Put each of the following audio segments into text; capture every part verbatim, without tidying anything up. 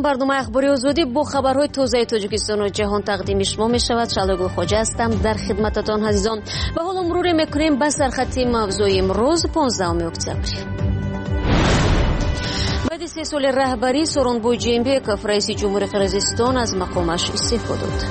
سلام، برنامه اخباری آزادی با خبرهای تازه تاجیکستان و جهان تقدیم شما می شود. شلوگل خواجه هستم در خدمتتان عزیزان. و حالا مرور میکنیم به سرخط موضوع امروز پانزدهم اکتبر. بعد سه سال رهبری سورونبوی جینبеков رئیس جمهوری قرقیزستان از مقامش استعفا داد.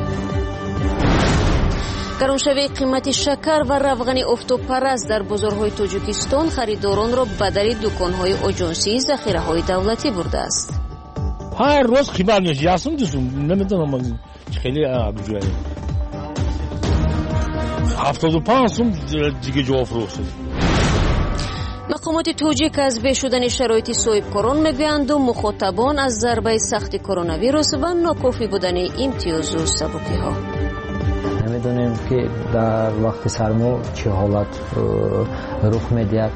گرانشوی قیمت شکر و روغن آفتابپرست در بازارهای تاجیکستان خریداران را به در دکانهای آژانسی ذخیره‌های دولتی برده است. هر روز خبر میشه یاسم دوستم نمیدونم خیلی ابجوی هفتاد و پنج سوم دیگه جواب فروخت. مقامات تاجیک از بشودن شرایط صاحبکاران میگویند و مخاطبان از ضربه سخت کرونا ویروس و ناکافی بودن امتیاز و سبکی ها. نمیدونیم که در وقت سرما چه حالت رخ میدهد.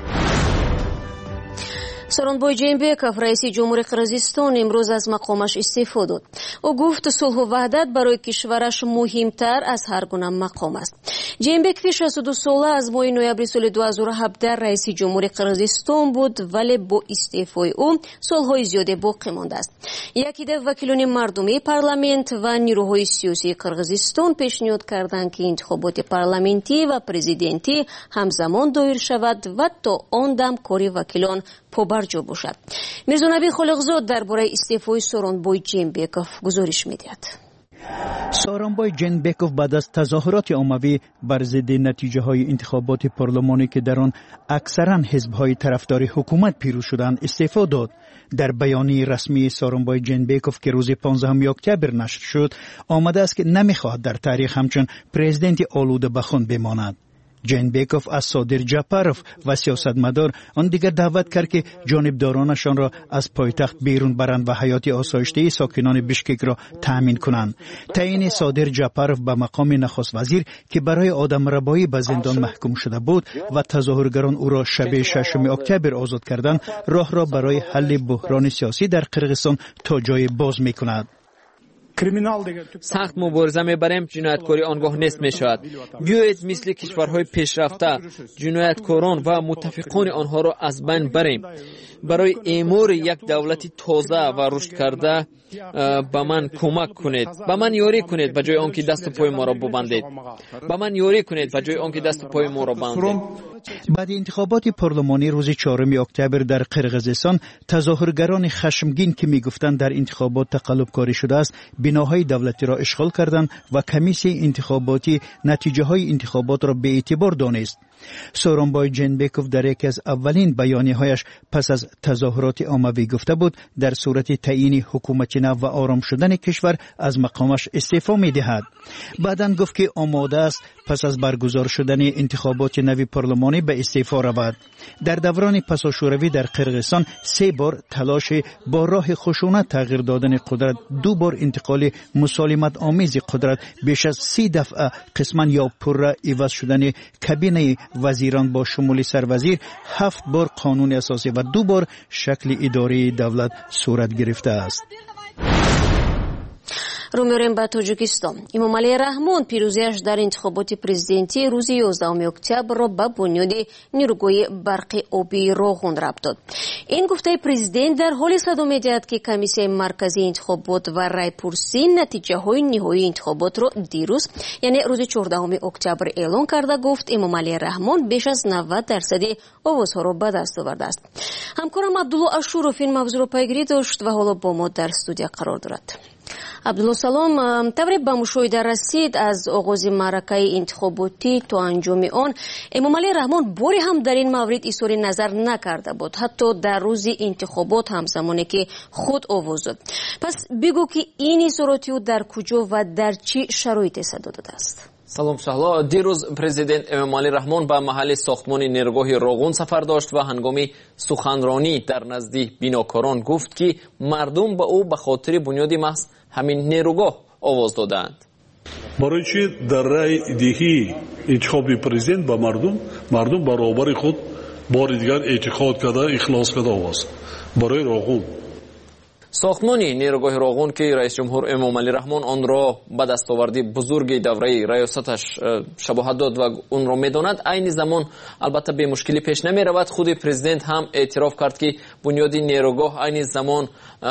سورونبوی جینبеков رئیس جمهوری قرقیزستان امروز از مقامش استعفا داد. او گفت صلح و وحدت برای کشورش مهمتر از هر گونه مقام است. جینبekov شصت و دو ساله از ماه نوامبر سال دو هزار و هفده رئیس جمهوری قرقیزستان بود، ولی با استعفای او سالهای زیادی باقی مانده است. یکی از وکیلان مردمی پارلمانت و نیروهای سیاسی قرقیزستان پیشنهاد کردند که انتخابات پارلمانتی و پرزیدنتی همزمان دایر شود و تا آن دم کاری وکیلان پابرجا باشد. میرزا نبی خالقزاد درباره استعفای سورونبوی جینبekov گزارش میدهد. سورونبوی جینبekov بعد از تظاهرات عمومی بر ضد نتیجه های انتخابات پارلمانی که در آن اکثرا حزب های طرفدار حکومت پیروز شدند استعفا داد. در بیانیه رسمی سورونبوی جینبekov که روز پانزدهم اکتبر نشر شد آمده است که نمیخواهد در تاریخ همچون پرزیدنت آلوده به خود بماند. جینبekov از صادر جاپاروف و سیاستمدار آن دیگر دعوت کرد که جانبدارانشان را از پایتخت بیرون برند و حیات آسایشته ساکنان بشکک را تأمین کنند. تعیین صادر جاپاروف به مقام نخست وزیر که برای آدمربایی به زندان محکوم شده بود و تظاهرگران او را شب ششم اکتبر آزاد کردند راه را برای حل بحران سیاسی در قرقیزستان تا جای باز می‌کند. سخت مبارزه میبریم، جنایتکاری آنگاه نیست میشود. بیایید مثل کشورهای پیشرفته جنایتکاران و متفقان آنها را از بین بریم. برای اعمار یک دولت تازه و رشد کرده به من کمک کنید، به من یاری کنید به جای آنکه دست و پای ما را ببندید، به من یاری کنید به جای آنکه دست و پای ما را ببندید. بعد انتخابات پارلمانی روز چهارم اکتبر در قرقیزستان تظاهرگران خشمگین که میگفتند در انتخابات تقلب کاری شده است بناهای دولتی را اشغال کردند و کمیسیون انتخاباتی نتیجه های انتخابات را به اعتبار دانست. سورونبوی جینبekov در یکی از اولین بیانیه‌هایش پس از تظاهرات عمومی گفته بود در صورت تعیین حکومت نو و آرام شدن کشور از مقامش استعفا می‌دهد. بعداً گفت که آماده است پس از برگزار شدن انتخابات نو پارلمانی به استعفا رود. در دوران پساشوروی در قرقیزستان سه بار تلاش با راه خشونت تغییر دادن قدرت، دو بار انتقال مسالمت آمیز قدرت، بیش از سی دفعه قسماً یا پره عوض شدن کابینه وزیران با شمول سروزیر، هفت بار قانون اساسی و دو بار شکل اداره دولت صورت گرفته است. رو می‌ریم به تاجیکستان. امامعلی رحمان پیروزیش در انتخابات پرزیدنتی روز یازدهم اکتبر را به بنیاد نیروگاه برق آبی روغن ربط داد. این گفته پرزیدنت در حال صدا می‌دهد که کمیسیون مرکزی انتخابات و رایپرسی نتیجه های نهایی انتخابات را دیروز یعنی روز چهاردهم اکتبر اعلان کرده. گفت امامعلی رحمان بیش از نود درصد آوازها را به دست آورده است. همکارم عبدالله اشورов این موضوع را پیگیری داشت و حالا با ما در استودیو قرار دارد. عبدالله سلام، تبریک به مشاهده رسید از آغاز معرکه انتخاباتی تا انجام آن. امامعلی رحمان باری هم در این مورد اظهار نظر نکرده بود، حتی در روز انتخابات هم زمانی که خود آواز داد. پس بگو که این اظهاراتی در کجا و در چه شرایطی صدا داده است؟ سلام شهلا. دیروز پرزیدنت امامعلی رحمان به محل ساختمان نیروگاه روغن سفر داشت و هنگام سخنرانی در نزد بیناکاران گفت که مردم به او به خاطر بنیاد محض همین نیروگاه آواز دادند. برای چی در رای دهی انتخاب پرزیدنت با مردم مردم برابر خود بار دیگر اعتقاد کرده اخلاص کرده آواز برای روغن. ساختمان نیروگاه راغون که رئیس جمهور امامعلی رحمان آن را به دستاوردی بزرگ دوره ریاستش شباهت داد و اون را میداند، عین زمان البته به مشکلی پیش نمی رود. خود پرزیدنت هم اعتراف کرد که بنیاد نیروگاه عین زمان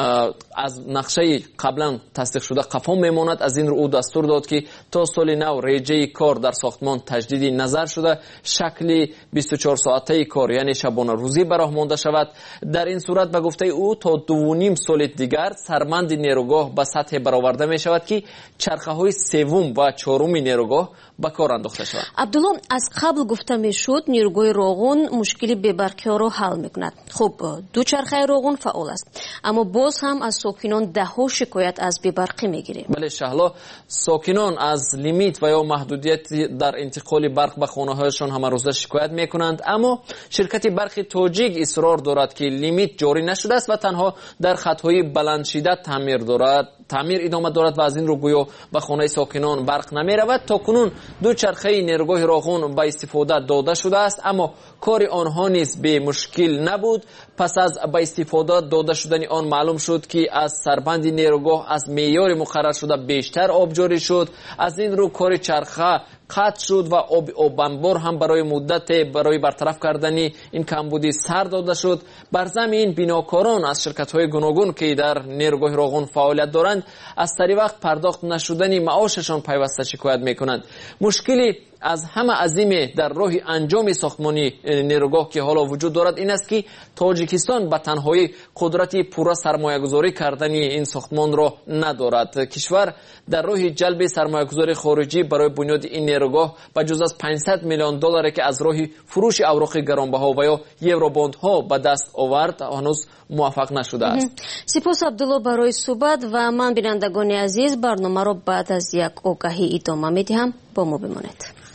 از نقشه قبلا تصدیق شده قفا میماند. از این رو او دستور داد که تا سال نو رجه کار در ساختمان تجدید نظر شده، شکل بیست و چهار ساعته کار یعنی شبانه روزی به راه مانده شود. در این صورت به گفته او تا دو و نیم سال دیگر سرمند نیروگاه به سطح برآورده می شود که چرخه های سوم و چهارم نیروگاه به کار انداخته شود. عبدالله، از قبل گفته می شد نیروگاه راغون مشکلی بی‌برقی ها را حل می کند. خب دو چرخه راغون فعال است، اما باز هم از ساکنان ده ها شکایت از بی‌برقی می گیریم. بله شهلا، ساکنان از لیمیت و یا محدودیت در انتقال برق به خانه هایشان همه روزه شکایت می کنند، اما شرکت برق تاجیک اصرار دارد که لیمیت جاری نشده است و تنها در خطهای بلند شدت تعمیر دارد تعمیر ادامه دارد و از این رو گویا به خانه ساکنان برق نمی رود. تا کنون دو چرخه نیروگاه راغون به استفاده داده شده است، اما کار آنها نیز به مشکل نبود. پس از به استفاده داده شدن آن معلوم شد که از سربند نیروگاه از معیار مقرر شده بیشتر آب جاری شد. از این رو کار چرخه قطع شد و آب آبنبار هم برای مدت برای برطرف کردن این کمبودی سر داده شد. بر زمین بناکاران از شرکت‌های گوناگون که در نیروگاه راغون فعالیت دارند از سری وقت پرداخت نشدن معاششان پیوسته شکایت می‌کنند. مشکلی از همه عظیم در راه انجام ساختمانی نیروگاه که حالا وجود دارد این است که تاجیکستان به تنهایی قدرت پورا سرمایه‌گذاری کردن این ساختمان را ندارد. کشور در راه جلب سرمایه‌گذاری خارجی برای بنیاد این نیروگاه به جز از پانصد میلیون دلار که از راه فروش اوراق گرانبها و یا یوروبوندها به دست آورد هنوز موفق نشده است. سپاس عبدالله برای صحبت و من بینندگان عزیز برنامه را بعد از یک آگهی ادامه میدهم. با ما بمانید.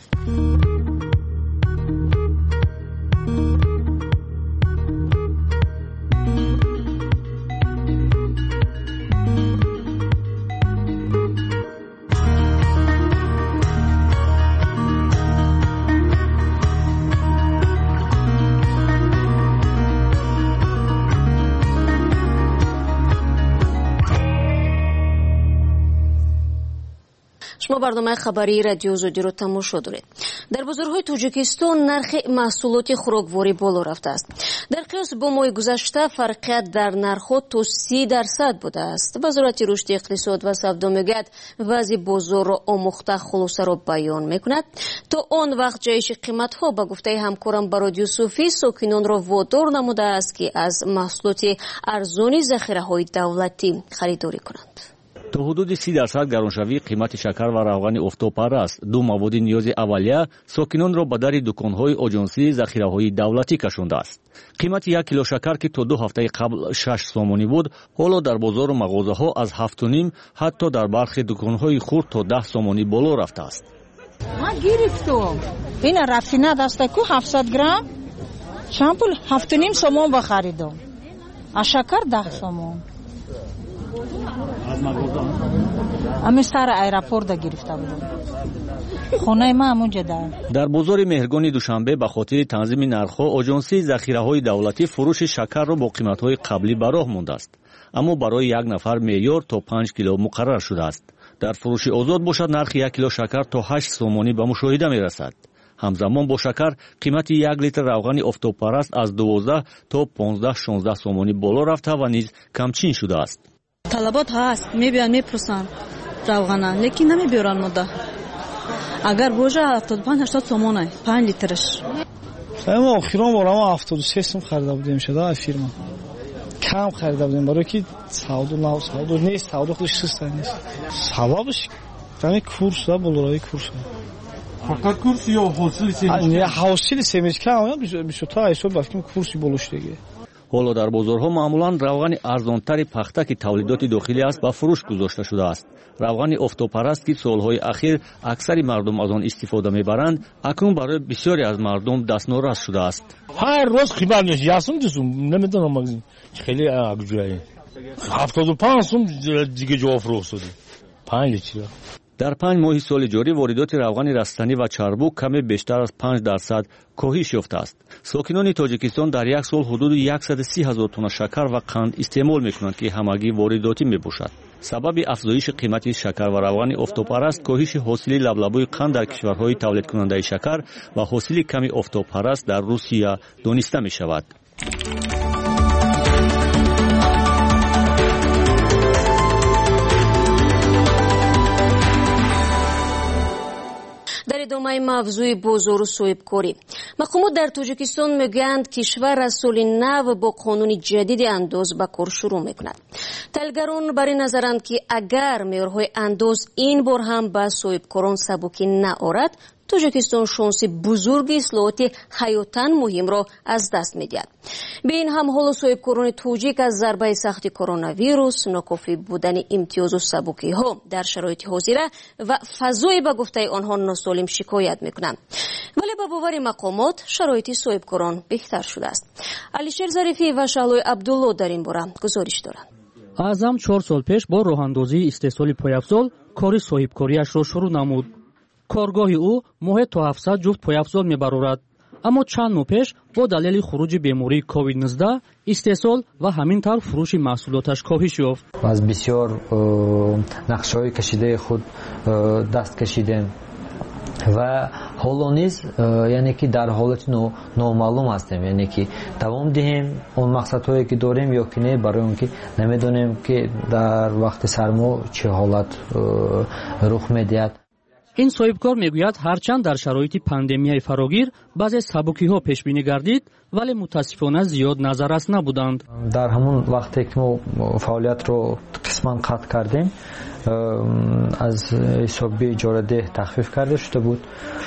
شما برنامه خبری رادیو زودی رو تماشا دارید. در بازارهای تاجیکستان نرخ محصولات خوراکواری بالا رفته است. در قیاس با ماه گذشته فرقیت در نرخ‌ها تا سی درصد بوده است. وزارت رشد اقتصاد و سودا میگوید وضع بازار را آموخته خلاصه را بیان میکند. تا آن وقت جایش قیمت‌ها به گفته همکارم برادیو صوفی ساکنان را وادار نموده است که از محصولات ارزانی ذخیره‌های دولتی خریداری کنند. تا حدود سی درصد گرانشوی قیمت شکر و روغن افتاپرست دو مواد نیاز اولیه ساکنان را به در دکان‌های آژانسی ذخیره‌های دولتی کشانده است. قیمت یک کیلو شکر که تا دو هفته قبل شش سومانی بود، حالا در بازار و مغازه‌ها از هفت و نیم حتی در برخی دکان‌های خرد تا ده سومانی بالا رفته است. ما گرفتم. این رافینه دسته کو هفتصد گرم چند پول هفت و نیم سوم بخریدم. از شکر ده سوم. امی سر ایرپورت گرفته بودم. خونه ما همونجا در. در بازار مهرگان دوشنبه به خاطر تنظیم نرخ‌ها آژانسی ذخیره‌های دولتی فروش شکر را با قیمت‌های قبلی به راه مانده است. اما برای یک نفر معیار تا پنج کیلو مقرر شده است. در فروش آزاد باشد نرخ یک کیلو شکر تا هشت سومانی به مشاهده می‌رسد. همزمان با شکر قیمت یک لیتر روغن افتاپرست از دوازده تا پانزده شانزده سومانی بالا رفته و نیز کمچین شده است. طلبات هست میبیان میپرسن روغنه لیکن نمیبیارن مده. اگر باشه هفتاد و پنج هشتاد سومانه پنج لیترش. ما آخران بارم هفتاد و سه سوم خریده بودیم شده از فیرما. کم خریده بودیم برای که سعودو نه سعودو نیست سعودو خودش سست نیست. سببش همین کورس و بالای کورس. فقط کورس یا حاصل سیمش؟ نه حاصل سیمش کم میشه تا ایسال بافتیم کورسی بالوش دیگه. حالا در بازارها معمولا روغن ارزانتر پخته که تولیدات داخلی است به فروش گذاشته شده است. روغن افتاپرست که سالهای اخیر اکثر مردم از آن استفاده میبرند اکنون برای بسیاری از مردم دستنورس شده است. هر روز قیمت یاسم دوستم نمیدونم خیلی اگجوری هفتاد و پنج سوم دیگه جواب فروخت شده. پنج لیتر дар панҷ моҳи соли ҷорӣ воридоти равғани растанӣ ва чарбук каме бештар аз панҷ дарсад коҳиш ёфтааст. Сокинони Тоҷикистон дар як сол ҳудуди яксад и си ҳазор тонна шакар ва қанд истеъмол мекунанд, ки ҳамагӣ воридотӣ мебошад. сабаби афзоиши қимати шакар ва равғани офтобпараст коҳиши ҳосили лаблабӯи қанд дар кишварҳои тавлидкунандаи шакар ва ҳосили ками офтобпараст дар Русия дониста мешавад. дар идомаи мавзӯи бозору соҳибкорӣ, мақомот дар Тоҷикистон мегӯянд кишвар аз соли нав бо қонуни ҷадиди андоз ба кор шурӯъ мекунад. таҳлилгарон бар ин назаранд, ки агар меъёрҳои андоз ин бор ҳам ба соҳибкорон сабукӣ наорад, Тоҷикистон шонси бузурги ислоҳоти ҳаётан муҳимро аз даст медиҳад. ба ин ҳам ҳоло соҳибкорони тоҷик аз зарбаи сахти коронавирус, нокофӣ будани имтиёзу сабукиҳо дар шароити ҳозира ва фазои ба гуфтаи онҳо носолим шикоят мекунанд. вале ба бовари мақомот шароити соҳибкорон беҳтар шудааст. Алишер Зарифӣ ва Шаҳлои Абдулло дар ин бора гузориш доранд. аъзам чор сол пеш бо роҳандозии истеҳсоли пойафзол кори соҳибкориашро шурӯъ намуд. коргоҳи ӯ моҳе то ҳафтсад ҷуфт пойафзол мебарорад. аммо чанд моҳ пеш бо далели хуруҷи бемории ковид нуздаҳ истеҳсол ва ҳамин тавр фурӯши маҳсулоташ коҳиш ёфт. аз бисёр нақшаҳои кашидаи худ даст кашидем ва ҳоло низ яъне ки дар ҳолати номаълум ҳастем, яъне ки давом диҳем он мақсадҳое ки дорем ё ки не, барои он ки намедонем ки дар вақти сармо чӣ ҳолат рух медиҳад. ин соҳибкор мегӯяд, ҳарчанд дар шароити пандемияи фарогир баъзе сабукиҳо пешбинӣ гардид, вале мутаассифона зиёд назаррас набуданд. дар ҳамон вақте ки мо фаъолиятро қисман қатъ кардем, аз ҳисоби иҷорадеҳ тахфиф карда шуда буд.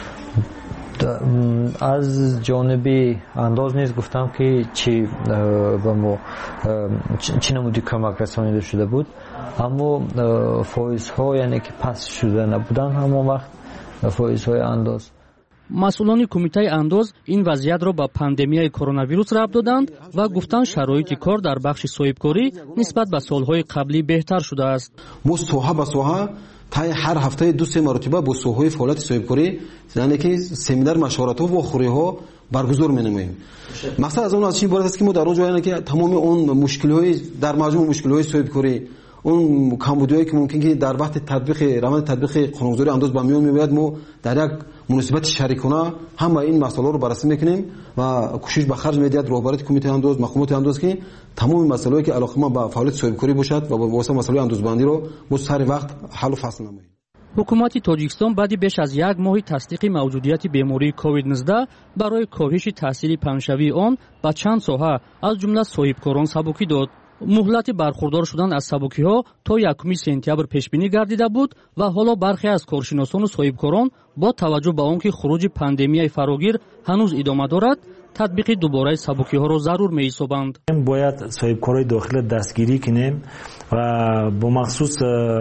аз ҷониби андоз низ гуфтам ки чӣ ба мо чӣ намуди кӯмак расонида шуда буд, аммо фоизҳо яъне ки паст шуда набуданд ҳамон вақт фоизҳои андоз. масъулони кумитаи андоз ин вазъиятро ба пандемияи коронавирус рабт доданд ва гуфтанд шароити кор дар бахши соҳибкорӣ нисбат ба солҳои қаблӣ беҳтар шудааст. мо соҳа ба соҳа таи ҳар ҳафтаи ду се маротиба бо соҳаи фаъолияти соҳибкорӣ яъне ки семинар машворатҳо ва хӯриҳо баргузор менамоем. мақсад аз он аз чин иборат аст ки мо дар он ҷо яъне ки тамоми он мушкилиҳои дар маҷмӯъ мушкилиҳои соҳибкорӣ, он камбудиҳое ки мумкин ки дар вақти татбиқи раванди татбиқи қонунгузории андоз ба миён меояд, мо дар як муносибати шарикона ҳама ин масъалаҳоро баррасӣ мекунем ва кӯшиш ба харҷ медиҳад роҳбарияти кумитаи андоз, мақомоти андоз ки тамоми масъалаҳое ки алоқаманд ба фаъолияти соҳибкорӣ бошад ва бовосита масъалаҳои андозбандиро мо сари вақт ҳаллу фасл намоем. ҳукумати Тоҷикистон баъди беш аз як моҳи тасдиқи мавҷудияти бемории ковид нуздаҳ барои коҳиши таъсири паҳншавии он ба чанд соҳа аз ҷумла соҳибкорон сабукӣ дод. муҳлати бархурдор шудан аз сабукиҳо то якуми сентябр пешбинӣ гардида буд ва ҳоло бархе аз коршиносону соҳибкорон бо таваҷҷӯҳ ба он ки хуруҷи пандемияи фарогир ҳанӯз идома дорад, татбиқи дубораи сабукиҳоро зарур меҳисобанд. бояд соҳибкорои дохила дастгирӣ кунем ва бо махсус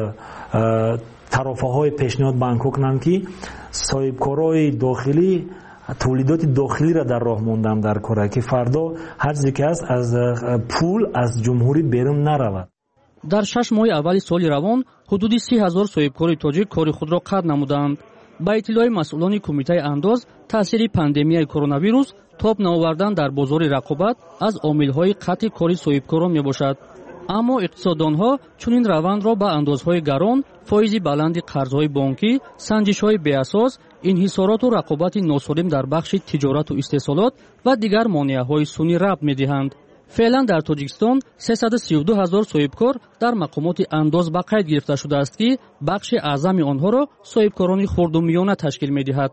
тарофаҳои пешниҳод ба анко кунам ки соҳибкорои дохилӣ тавлидоти дохилиро дар роҳ мондам дар кора, ки фардо ҳар чизе ки аст аз пул аз ҷумҳурӣ берун наравад. дар шаш моҳи аввали соли равон ҳудуди си ҳазор соҳибкори тоҷик кори худро қатъ намуданд. ба иттилои масъулони кумитаи андоз, таъсири пандемияи коронавирус тоб наовардан дар бозори рақобат аз омилҳои қатъи кори соҳибкорон мебошад. аммо иқтисоддонҳо чунин равандро ба андозҳои гарон, фоизи баланди қарзҳои бонкӣ, санҷишҳои беасос, инҳисороту рақобати носолим дар бахши тиҷорату истеҳсолот ва дигар монеаҳои сунъӣ рабт медиҳанд. феълан дар Тоҷикистон сесаду сию ду ҳазор соҳибкор дар мақомоти андоз ба қайд гирифта шудааст, ки бахши аъзами онҳоро соҳибкорони хурдумиёна ташкил медиҳад.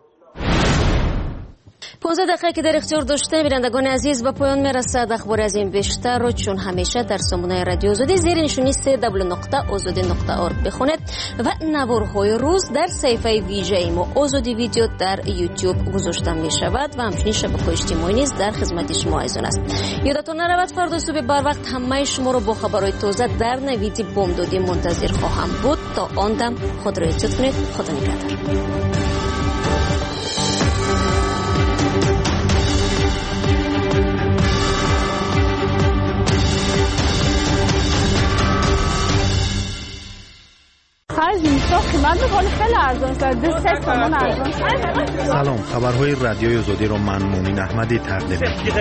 понздаҳ дақиқа ки дар ихтиёр доштем, бинандагони азиз, ба поён мерасад. ахбори аз ин бештарро чун ҳамеша дар сомонаи радиои озодӣ зери нишони се дабл ю нуқта озодӣ нуқта орг бихонед ва наворҳои рӯз дар саҳифаи вижаи мо озодӣ видео дар ютуб гузошта мешавад ва ҳамчунин шабакаҳои иҷтимоӣ низ дар хизмати шумо айзон аст. ёдатон наравад, фардо субҳи барвақт ҳамаи шуморо бо хабарҳои тоза дар навиди бомдодӣ мунтазир хоҳам буд. то он дам худро эҳтиёт кунед. худо нигаҳдор. آخر زمستان قیمت میکنه خیلی ارزان شد. دو سه تومن ارزان شد. سلام، خبرهای رادیوی آزادی رو من مومین احمدی تقدیم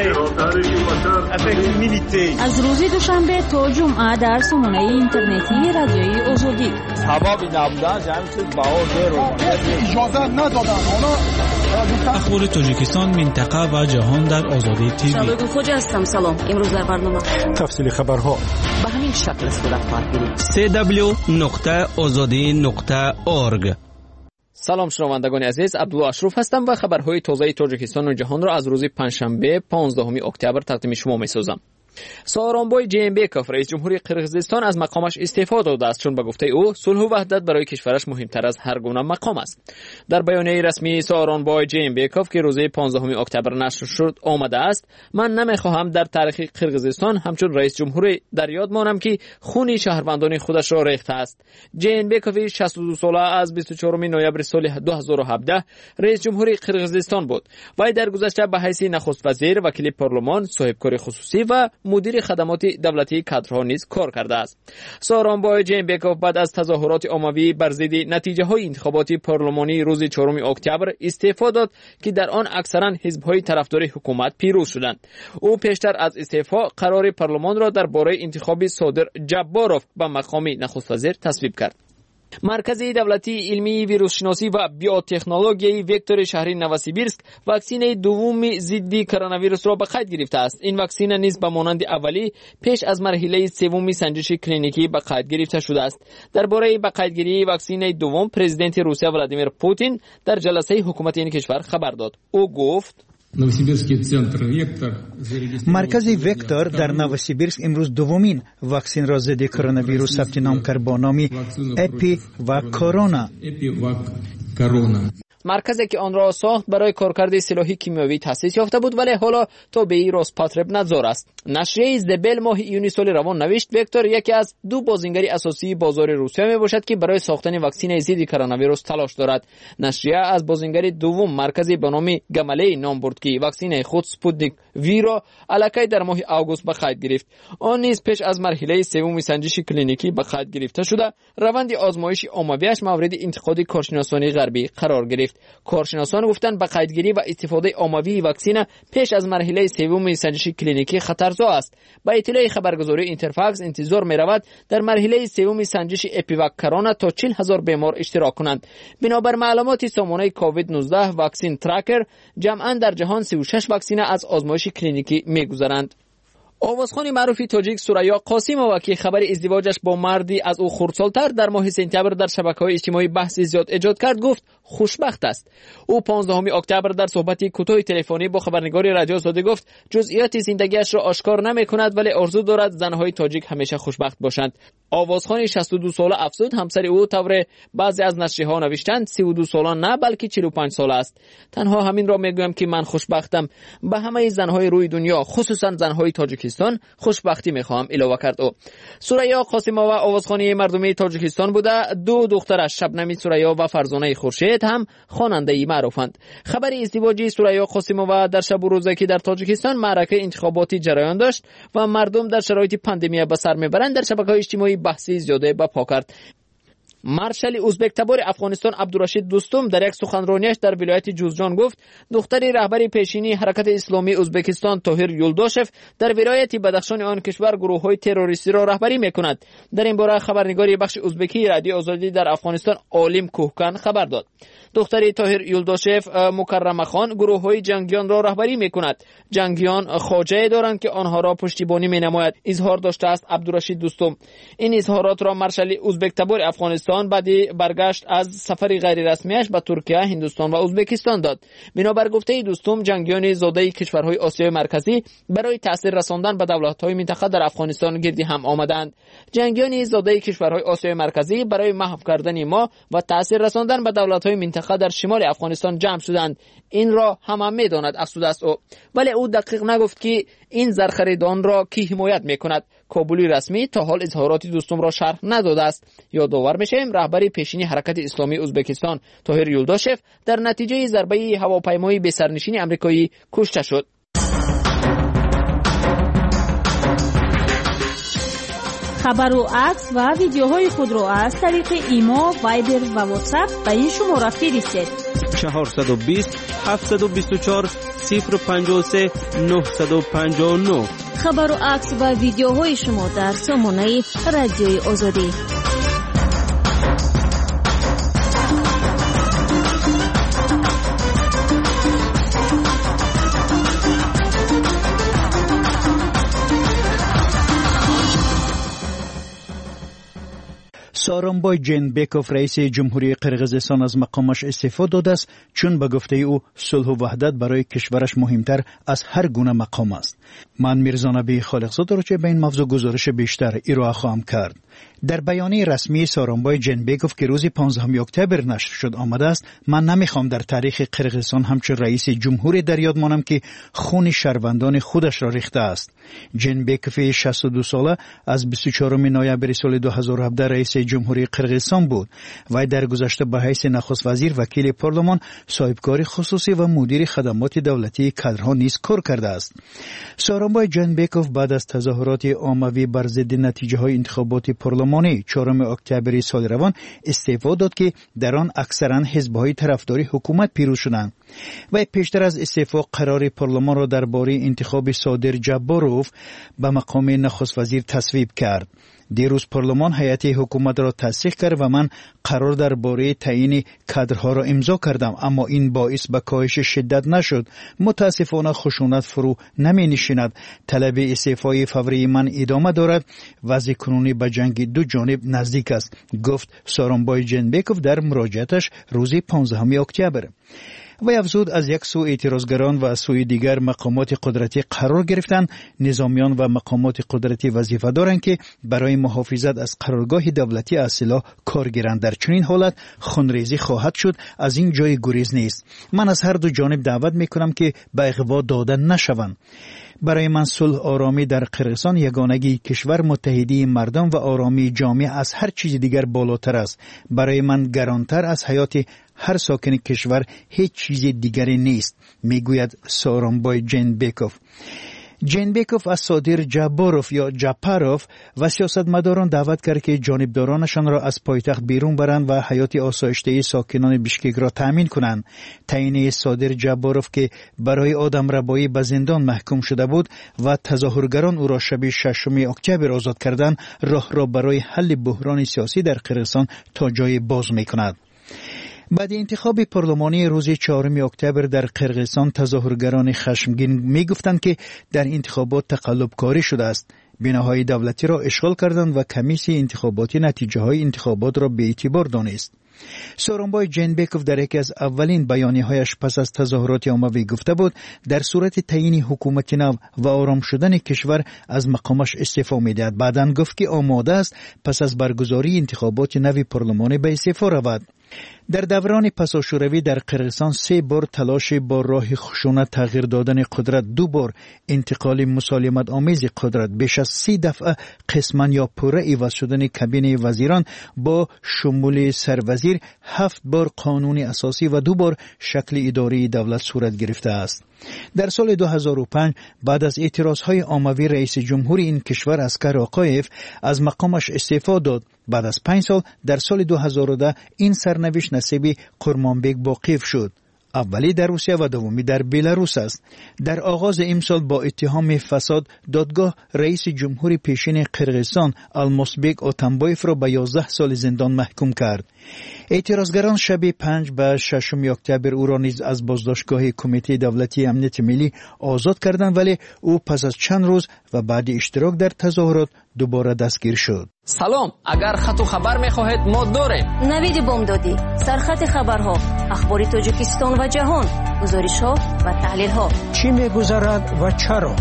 می‌کنم. از روز دوشنبه تا جمعه در سامانه اینترنتی رادیوی آزادی. هوا بی نبودن جمع شد باور رو اجازه ندادن. اخبار تاجیکستان، منطقه و جهان در آزادی تیوی. شالوی خوجا هستم. سلام. امروز در برنامه تفصیل خبرها به همین شکل صورت خواهد گرفت. سه دبلیو نقطه آزادی نقطه اورگ. سلام شنوندگان عزیز، عبدالله اشرف هستم و خبرهای تازه تاجیکستان و جهان را از روز پنجشنبه پانزدهم اکتبر تقدیم شما می‌سازم. سارانبای جینبکوف رئیس جمهوری قرقیزستان از مقامش استعفا داده است، چون به گفته او صلح و وحدت برای کشورش مهمتر از هر گونه مقام است. در بیانیه رسمی سارانبای جینبکوف که روز پانزدهم اکتبر نشر شد آمده است: من نمیخواهم در تاریخ قرقیزستان همچون رئیس جمهور در یاد مانم که خون شهروندان خودش را ریخته است. جینبکوف شصت و دو ساله از بیست و چهارم نوامبر سال دو هزار و هفده رئیس جمهوری قرقیزستان بود. وی در گذشته به حیث نخست وزیر، وکیل پارلمان، صاحبکار خصوصی و مدیر خدمات دولتی کادرها نیز کار کرده است. سارانبای جینبکوف بعد از تظاهرات عمومی بر ضد نتیجه های انتخابات پارلمانی روز چهارم اکتبر استعفا داد که در آن اکثرا حزب‌های طرفدار حکومت پیروز شدند. او پیشتر از استعفا قرار پارلمان را درباره انتخاب صادر جباروف به مقام نخست وزیر تصویب کرد. مرکز دولتی علمی ویروس شناسی و بیوتکنولوژی وکتور شهری نوسیبیرسک واکسین دوم ضد کرونا ویروس را به قید گرفته است. این واکسن نیز به مانند اولی پیش از مرحله سوم سنجش کلینیکی به قید گرفته شده است. درباره به قیدگیری واکسن دوم پرزیدنت روسیه ولادیمیر پوتین در جلسه حکومت این کشور خبر داد. او گفت: مرکز وکتور در نوسیبیرسک امروز دومین واکسن را ضد کرونا ویروس ثبت نام کرد با نام اپی و کرونا. مرکزی که آن را ساخت برای کارکرد سلاح کیمیاوی تأسیس یافته بود، ولی حالا تا به این روسپاترب نظر است. نشریه زدبل ماه یونیو سال روان نوشت وکتور یکی از دو بازیگر اساسی بازار روسیه می باشد که برای ساختن واکسن ضد کرونا ویروس تلاش دارد. نشریه از بازیگر دوم مرکزی به نام گمله نام برد که واکسن خود سپوتنیک وی را الکی در ماه آگوست به قید گرفت. آن نیز پیش از مرحله سوم سنجش کلینیکی به قید گرفته شده. روند آزمایش عمومیش مورد انتقاد کارشناسان غربی قرار گرفت. کارشناسان گفتند به قیدگیری و استفاده عمومی واکسن پیش از مرحله سوم سنجش کلینیکی خطرزا است. با اطلاع خبرگزاری اینترفاکس انتظار می رود در مرحله سوم سنجش اپیوک کرونا تا چهل هزار بیمار اشتراک کنند. بنابر معلومات سامانه کووید نوزده واکسین تراکر جمعاً در جهان سی و شش واکسن از آزمایش کلینیکی می گذرند. آوازخوان معروف تاجیک سوریا قاسیمووا که خبر ازدواجش با مردی از او خردسال‌تر در ماه سپتامبر در شبکه‌های اجتماعی بحث زیاد ایجاد کرد گفت خوشبخت است. او پانزدهم اکتبر در صحبتی کوتاه تلفنی با خبرنگار رادیو آزادی گفت جزئیات زندگیش را آشکار نمی‌کند ولی آرزو دارد زن‌های تاجیک همیشه خوشبخت باشند. آوازخوان شصت و دو ساله افزود همسر او طور بعضی از نشریه‌ها نوشتند سی و دو ساله نه بلکه چهل و پنج ساله است. تنها همین را میگویم که من خوشبختم. به همه زن‌های روی دنیا خصوصا زن‌های تاجیکستان خوشبختی می‌خواهم اضافه کرد او. سوریا قاسیمووا آوازخوانی مردمی تاجیکستان بوده. دو دخترش شبنمی سوریا و فرزانه خورشید هم خواننده معروفند. خبر ازدواج سوریا قاسیمووا در شب و روزی که در تاجیکستان معرکه انتخاباتی جریان داشت و مردم در شرایط پاندمی به سر میبرند در شبکه‌های اجتماعی بحثی زیاده برپا کرد. مارشال ازبک تبار افغانستان عبدالرشید دوستم در یک سخنرانیش در ولایت جوزجان گفت دختر رهبر پیشینی حرکت اسلامی ازبکستان طاهر یولداشف در ولایت بدخشان آن کشور گروه‌های تروریستی را رهبری می‌کند. در این باره خبرنگار بخش ازبکی رادیو آزادی در افغانستان عالم کوهکن خبر داد. دختر طاهر یولداشف مکرمه خان گروه‌های جنگیان را رهبری می‌کند. جنگیان خواجه دارند که آنها را پشتیبانی می‌نماید، اظهار داشته است عبدالرشید دوستم. این اظهارات را مارشال ازبک تبار افغانستان بعدی برگشت از سفر غیر رسمیش به ترکیه، هندوستان و ازبکستان داد. بنابر گفته دوستم جنگیان زاده کشورهای آسیای مرکزی برای تاثیر رساندن به دولت‌های منطقه در افغانستان گردی هم آمدند. جنگیان زاده کشورهای آسیای مرکزی برای محو کردن ما و تاثیر رساندن به دولت‌های منطقه در شمال افغانستان جمع شدند. این را همه می‌داند افسوده است او. ولی او دقیق نگفت که این زرخریدان را کی حمایت می‌کند. کابلی رسمی تا حال اظهارات دوستم را شرح نداده است. یادآور می‌شویم رهبر پیشینی حرکت اسلامی ازبکستان طاهر یولداشف در نتیجه ضربه هواپیمای بی سرنشین آمریکایی کشته شد. خبر و عکس و ویدیوهای خود را از طریق ایما، وایبر و واتساپ به این شماره فرستید. چهارصد و بیست هفتصد و بیست و چهار صفر پنجاه و سه نهصد و پنجاه و نه. خبر و عکس و ویدیوهای شما در سامانه رادیوی آزادی. سارنبای جینبکوف رئیس جمهوری قرقیزستان از مقامش استعفا داده است چون به گفته او صلح و وحدت برای کشورش مهمتر از هر گونه مقام است. من میرزا نبی خالقزاده را چه به این موضوع گزارش بیشتر ارائه خواهم کرد. در بیانیه رسمی سارنبای جینبکوف که روز پانزدهم اکتبر نشر شد آمده است: من نمیخوام در تاریخ قرقیزستان همچون رئیس جمهوری در یاد مانم که خون شهروندان خودش را ریخته است. جینبکوف شصت و دو ساله از بیست و چهارم نوامبر سال دو هزار و هفده رئیس جمهوری قرقیزستان بود. وی در گذشته به حیث نخست وزیر، وکیل پارلمان، صاحبکار خصوصی و مدیر خدمات دولتی کادرها نیز کار کرده است. سارنبای جینبکوف بعد از تظاهرات عمومی بر ضد نتیجه های انتخابات پارلمانی چهارم اکتبر سال روان استعفا داد که در آن اکثرا حزب‌های طرفداری حکومت پیروز شدند. و پیشتر از استعفا قرار پارلمان را درباره انتخاب صادر جباروف به مقام نخست وزیر تصویب کرد. دیروز پارلمان هیئت حکومت را تصدیق کرد و من قرار درباره تعیین کادرها را امضا کردم، اما این باعث به کاهش شدت نشد. متاسفانه خشونت فرو نمی نشیند. طلب استعفای فوری من ادامه دارد. وضع کنونی به جنگ دو جانب نزدیک است، گفت سارنبای جینبکوف در مراجعتش روز پانزدهم اکتبر. و افزود از یک سو اعتراضگران و از سوی دیگر مقامات قدرتی قرار گرفتند. نظامیان و مقامات قدرتی وظیفه دارند که برای محافظت از قرارگاه دولتی از سلاح کار گیرند. در چنین حالت خونریزی خواهد شد، از این جای گریز نیست. من از هر دو جانب دعوت میکنم که به اغوا داده نشوند. برای من صلح آرامی در قرقیزستان یگانگی کشور، متحدی مردم و آرامی جامعه از هر چیز دیگر بالاتر است. برای من گرانتر از حیات هر ساکن کشور هیچ چیز دیگری نیست، میگوید سارنبای جینبکوف. جینبکوف از صادر جباروف یا جپاروف و سیاستمداران دعوت کرد که جانبدارانشان را از پایتخت بیرون برند و حیات آسایشته ساکنان بیشکک را تأمین کنند. تعیین صادر جباروف که برای آدمربایی به زندان محکوم شده بود و تظاهرگران او را شب ششم اکتبر آزاد کردند، راه را برای حل بحران سیاسی در قرقیزستان تا جای باز می‌کند. بعد انتخاب پارلمانی روز چهارم اکتبر در قرقیزستان تظاهرگران خشمگین میگفتند که در انتخابات تقلب کاری شده است. بناهای دولتی را اشغال کردند و کمیسیون انتخاباتی نتیجه های انتخابات را بی‌اعتبار دانست. سارنبای جینبکوف در یکی از اولین بیانیه‌هایش پس از تظاهرات عمومی گفته بود در صورت تعیین حکومت نو و آرام شدن کشور از مقامش استعفا می‌دهد. بعداً گفت که آماده است پس از برگزاری انتخابات نو پارلمانی به استعفا رود. در دوران پساشوروی در قرقیزستان سه بار تلاش با راه خشونت تغییر دادن قدرت، دو بار انتقال مسالمت آمیز قدرت، بیش از سی دفعه قسماً یا پوره عوض شدن کابینه وزیران با شمول سروزیر، هفت بار قانون اساسی و دو بار شکل اداری دولت صورت گرفته است. در سال دو هزار و پنج بعد از اعتراضهای عمومی رئیس جمهور این کشور اسکر آقایف از مقامش استعفا داد. بعد از پنج سال در سال دو هزار و ده این سرنوشت نصیب قرمانبک باقیف شد. اولی در روسیه و دومی در بلاروس است. در آغاز امسال با اتهام فساد دادگاه رئیس جمهور پیشین قرقیزستان المازبک اتنبایف را به یازده سال زندان محکوم کرد. اعتراضگران شب پنج به ششم اکتبر او را نیز از بازداشتگاه کمیته دولتی امنیت ملی آزاد کردند، ولی او پس از چند روز و بعد اشتراک در تظاهرات دوباره دستگیر شد. سلام، اگر خط و خبر می‌خواهید ما داریم. نوید بامدادی، سرخط خبرها، اخبار تاجیکستان و جهان، گزارش‌ها و تحلیل‌ها. چی می‌گذرد و چرا؟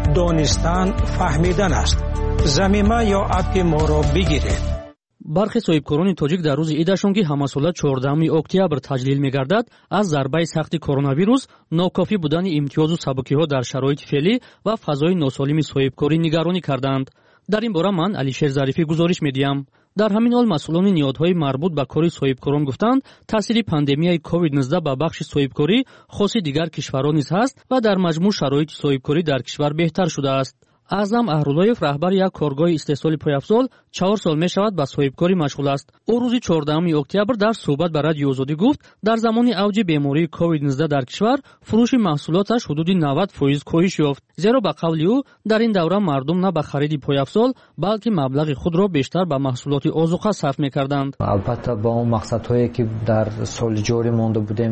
دانستن فهمیدن است. زمینه یا اپ ما را بگیرید. برخی صاحبکاران تاجیک در روز عیدشان که همساله چهاردهم اکتبر تجلیل می‌گردد، از ضربه سخت کرونا ویروس، ناکافی بودن امتیاز و سبکی‌ها در شرایط فعلی و فضای ناسالم صاحبکاری نگرانی کردند. در این باره من علیشیر ظریفی گزارش می‌دهم. در همین حال مسئولان نیادهای مربوط به کار صاحبکاران گفتند تاثیر پاندمیای کووید نوزده به بخش صاحبکاری خاص دیگر کشورها نیز هست و در مجموع شرایط صاحبکاری در کشور بهتر شده است. аъзам аҳруллоев раҳбари як коргоҳи истеҳсоли пойафзол чаҳор сол мешавад ба соҳибкорӣ машғул аст. ӯ рӯзи чордаҳуми октябр дар суҳбат ба радиои Озодӣ гуфт, дар замони авҷи бемории ковид нуздаҳ дар кишвар фурӯши маҳсулоташ ҳудуди навад фоиз коҳиш ёфт. зеро ба қавли ӯ дар ин давра мардум на ба хариди пойафзол, балки маблағи худро бештар ба маҳсулоти озуқа сарф мекарданд. албатта ба он мақсадҳое ки дар соли ҷорӣ монда будем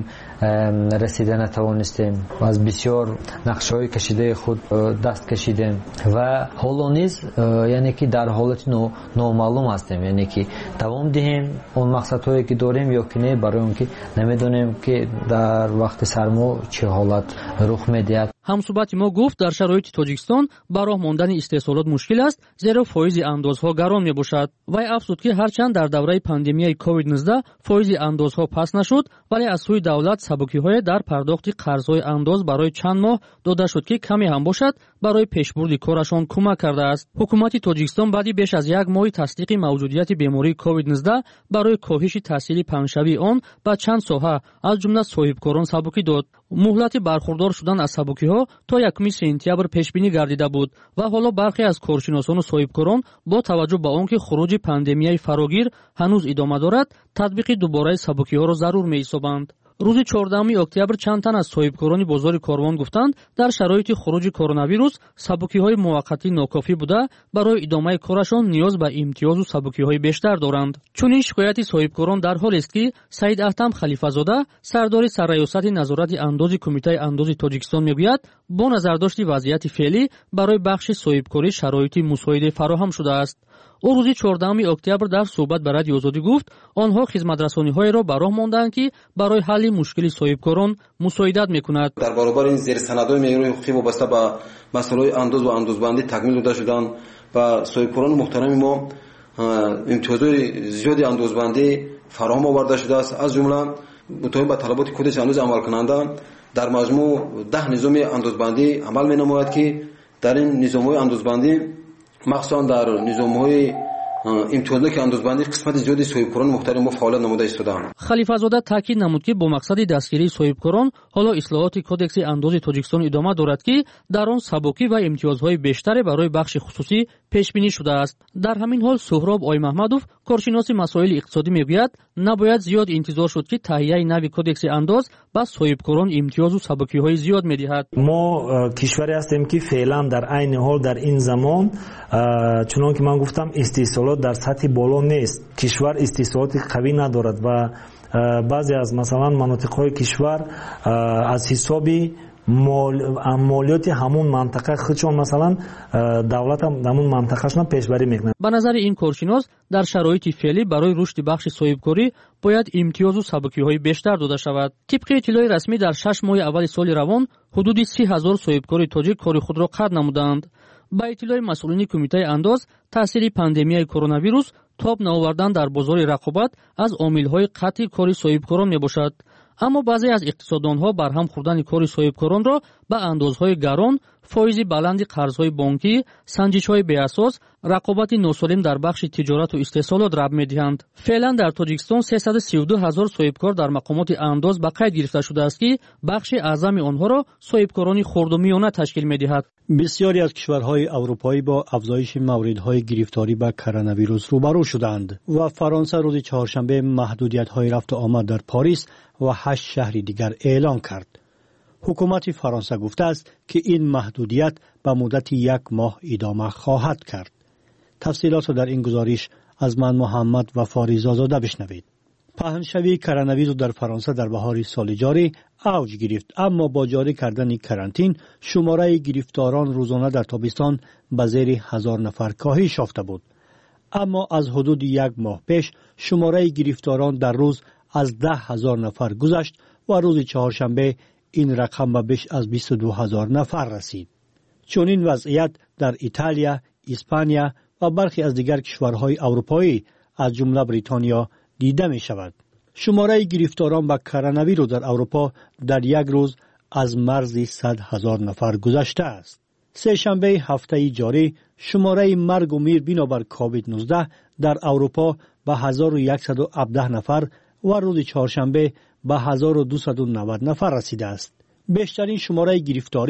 расида натавонистем. аз бисёр нақшаҳои кашидаи худ даст кашидем ва ҳоло низ яъне ки дар ҳолати номаълум ҳастем, яъне ки давом диҳем он мақсадҳое ки дорем ё ки не, барои он ки намедонем ки дар вақти сармо чӣ ҳолат рух медиҳад. ҳамсуҳбати мо гуфт, дар шароити Тоҷикистон ба роҳ мондани истеҳсолот мушкил аст, зеро фоизи андозҳо гарон мебошад. Вай афзуд ки ҳарчанд дар давраи пандемияи ковид нуздаҳ фоизи андозҳо паст нашуд, вале аз сӯи давлат сабукиҳое дар пардохти қарзҳои андоз барои чанд моҳ дода шуд ки каме ҳам бошад барои пешбурди корашон кӯмак кардааст. ҳукумати Тоҷикистон баъди беш аз як моҳи тасдиқи мавҷудияти бемории ковид нуздаҳ барои коҳиши таҳсили панҷшавии он ба чанд соҳа аз ҷумла соҳибкорон сабукӣ дод. муҳлати бархурдор шудан аз сабукиҳо то якуми сентябр пешбинӣ гардида буд ва ҳоло бархе аз коршиносону соҳибкорон бо таваҷҷӯҳ ба он ки хуруҷи пандемияи фарогир ҳанӯз идома дорад, татбиқи дубораи сабукиҳоро зарур меҳисобанд. рӯзи чордаҳуми октябр чанд тан аз соҳибкорони бозори Корвон гуфтанд, дар шароити хуруҷи коронавирус сабукиҳои муваққатӣ нокофӣ буда барои идомаи корашон ниёз ба имтиёзу сабукиҳои бештар доранд. чунин шикояти соҳибкорон дар ҳолест ки Саид Аҳтам Халифазода, сардори сарраёсати назорати андози Кумитаи андози Тоҷикистон мегӯяд, бо назардошти вазъияти феълӣ барои бахши соҳибкорӣ шароити мусоиде фароҳам шудааст. ӯ рӯзи чордаҳуми октябр дар суҳбат ба радиои Озодӣ гуфт, онҳо хизматрасониҳоеро ба роҳ мондаанд ки барои ҳалли мушкили соҳибкорон мусоидат мекунад. дар баробари ин зерсанадҳои меъёрии ҳуқуқӣ вобаста ба масъалаҳои андоз ва андозбандӣ такмил дода шуданд ва соҳибкорони муҳтарами мо имтиёзҳои зиёди андозбандӣ фароҳам оварда шудааст. аз ҷумла мутобиқ ба талаботи кодекси андози амалкунанда дар маҷмӯъ даҳ низоми андозбандӣ амал менамояд ки дар ин низомҳои андозбандӣ махсусан дар низомҳои имтиёзноки андозбандӣ қисмати зиёди соҳибкорони мухтари мо фаъолият намуда истодаанд. Халифазода таъкид намуд ки бо мақсади дастгирии соҳибкорон ҳоло ислоҳоти кодекси андози Тоҷикистон идома дорад ки дар он сабукӣ ва имтиёзҳои бештаре барои бахши хусусӣ пешбинӣ шудааст. дар ҳамин ҳол Суҳроб Оймаҳмадов, коршиноси масоили иқтисодӣ, мегӯяд, набояд зиёд интизор шуд ки таҳияи нави кодекси андоз ба соҳибкорон имтиёзу сабукиҳои зиёд медиҳад. мо кишваре ҳастем ки феълан дар айни ҳол дар ин замон чунон ки ман гуфтам истеҳсолот дар сатҳи боло нест. кишвар истеҳсолоти қавӣ надорад ва баъзе аз масалан манотиқҳои кишвар аз ҳисоби молиёти ҳамун мантақа худшон масалан давлат ҳамун мантақашон пешбарӣ мекунад. ба назари ин коршинос дар шароити феълӣ барои рушди бахши соҳибкорӣ бояд имтиёзу сабукиҳои бештар дода шавад. тибқи иттилои расмӣ дар шаш моҳи аввали соли равон ҳудуди си ҳазор соҳибкори тоҷик кори худро қатъ намуданд. ба иттилои масъулини Кумитаи андоз, таъсири пандемияи коронавирус тоб наовардан дар бозори рақобат аз омилҳои қатъи кори соҳибкорон мебошад. аммо баъзе аз иқтисоддонҳо барҳам хӯрдани кори соҳибкоронро ба андозҳои гарон, фоизи баланди қарзҳои бонкӣ, санҷишҳои беасос, рақобати носолим дар бахши тиҷорату истеҳсолот раб медиҳанд. феълан дар Тоҷикистон сесаду си ду ҳазор соҳибкор дар мақомоти андоз ба қайд гирифта шудааст ки бахши аъзами онҳоро соҳибкорони хурдумиёна ташкил медиҳад. бисёре аз кишварҳои аврупоӣ бо афзоиши мавридҳои гирифторӣ ба коронавирус рӯбарӯ шуданд ва Фаронса рӯзи чаҳоршанбе маҳдудиятҳои рафту омад дар Порис ва ҳашт шаҳри дигар эълон кард. ҳукумати Фаронса гуфтааст ки ин маҳдудият ба муддати як моҳ идома хоҳад кард. тафсилотро дар ин гузориш аз ман Муҳаммад Вафоризозода бишнавед. паҳншавии коронавирус дар Фаронса дар баҳори соли ҷорӣ авҷ гирифт, аммо бо ҷорӣ кардани карантин шумораи гирифторон рӯзона дар тобистон ба зери ҳазор нафар коҳиш ёфта буд. аммо аз ҳудуди як моҳ пеш шумораи гирифторон дар рӯз аз даҳ ҳазор нафар гузашт ва рӯзи чаҳоршанбе ин рақам ба беш аз бисту ду ҳазор нафар расид. чунин вазъият дар Италия, Испания ва бархе аз дигар кишварҳои аврупоӣ аз ҷумла Бритониё дида мешавад. шумораи гирифторон ба коронавирус дар Аврупо дар як рӯз аз марзи сад ҳазор нафар гузаштааст. сешанбеи ҳафтаи ҷорӣ шумораи маргу мир бинобар ковид нуздаҳ дар Аврупо ба ҳазору яксаду абдаҳ нафар ва рӯзи чаҳоршанбе ба ҳазору дусаду навад нафар расидааст. бештарин шумораи гирифторӣ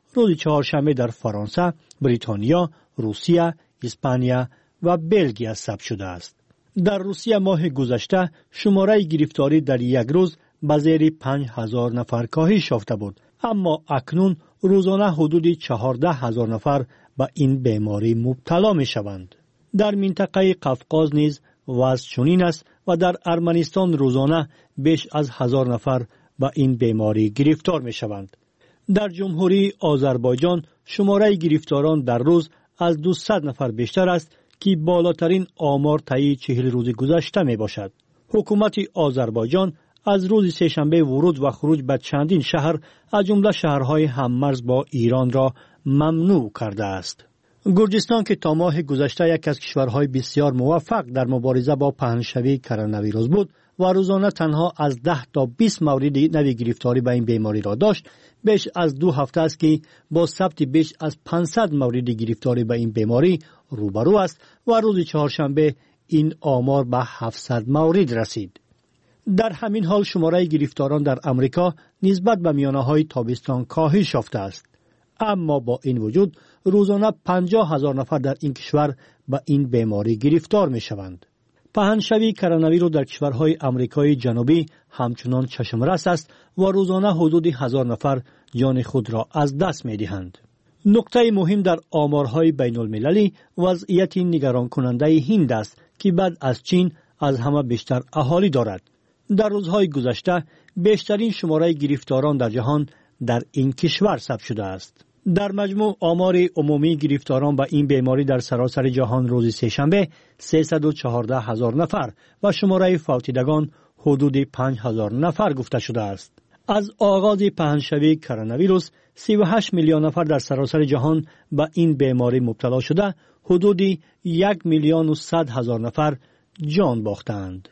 روز چهارشنبه در فرانسه، بریتانیا، روسیه، اسپانیا و بلژیک ثبت شده است. در روسیه ماه گذشته شماره گرفتاری در یک روز به زیر پنج هزار نفر کاهش یافته بود، اما اکنون روزانه حدود چهارده هزار نفر به این بیماری مبتلا می شوند. در منطقه قفقاز نیز وضع چنین است و در ارمنستان روزانه بیش از هزار نفر به این بیماری گرفتار می شوند. در جمهوری آذربایجان شماره گرفتاران در روز از دویست نفر بیشتر است که بالاترین آمار طی چهل روز گذشته می باشد. حکومت آذربایجان از روز سه‌شنبه ورود و خروج به چندین شهر از جمله شهرهای هممرز با ایران را ممنوع کرده است. گرجستان که تا ماه گذشته یک از کشورهای بسیار موفق در مبارزه با پهنشوی کرونا ویروس بود و روزانه تنها از ده تا بیست مورد نوی گرفتاری به این بیماری را داشت، بیش از دو هفته است که با ثبت بیش از پانصد مورد گرفتاری به این بیماری روبرو است و روز چهارشنبه این آمار به هفتصد مورد رسید. در همین حال شماره گرفتاران در امریکا نسبت به میانه‌های تابستان کاهش یافته است، اما با این وجود روزانه پنجاه هزار نفر در این کشور به این بیماری گرفتار می شوند. پهنشوی کرونا ویروس در کشورهای آمریکای جنوبی همچنان چشمرس است و روزانه حدود هزار نفر جان خود را از دست می دهند. نکته مهم در آمارهای بین المللی وضعیت نگران کننده هند است که بعد از چین از همه بیشتر اهالی دارد. در روزهای گذشته بیشترین شماره گرفتاران در جهان در این کشور ثبت شده است. در مجموع آمار عمومی گرفتاران به این بیماری در سراسر جهان روز سه‌شنبه سیصد و چهارده هزار نفر و شماره فوتیدگان حدود پنج هزار نفر گفته شده است. از آغاز پهنشوی کرونا ویروس سی و هشت میلیون نفر در سراسر جهان به این بیماری مبتلا شده، حدود یک میلیون و صد هزار نفر جان باختند.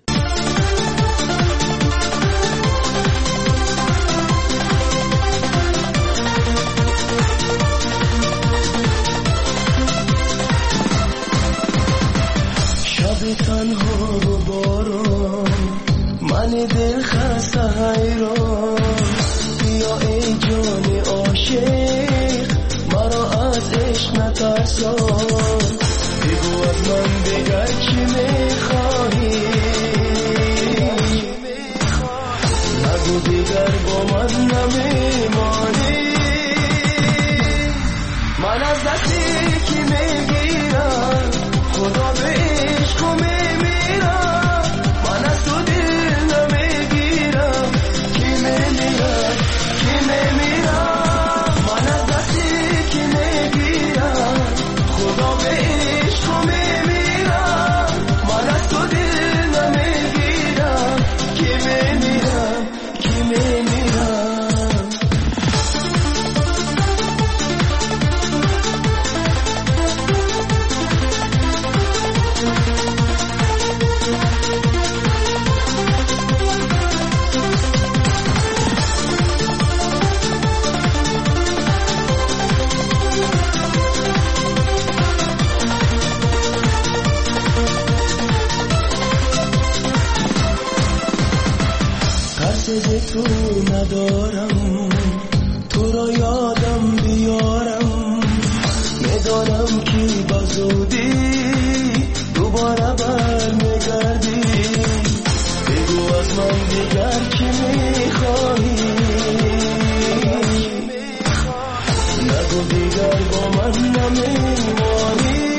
تنها و باران من دل خسته حیران، بیا ای جان عاشق مرا از عشق نترسان، بگو از من بگر چی میخواهی، نگو دیگر با من نمیمانی، من از دستی کی میگیرم خدا به عشق و میمیرم، من از تو دل نمیگیرم کی میمیرم کی میمیرم، من از دستی کی میگیرم خدا به عشق و میمیرم، من از تو دل نمیگیرم کی میمیرم کی میمیرم. تو ندارم تو را یادم بیارم، میدانم که بزودی دوباره بر میگردی، بگو از من دیگر چی میخواهی، نگو دیگر با من نمیمانی،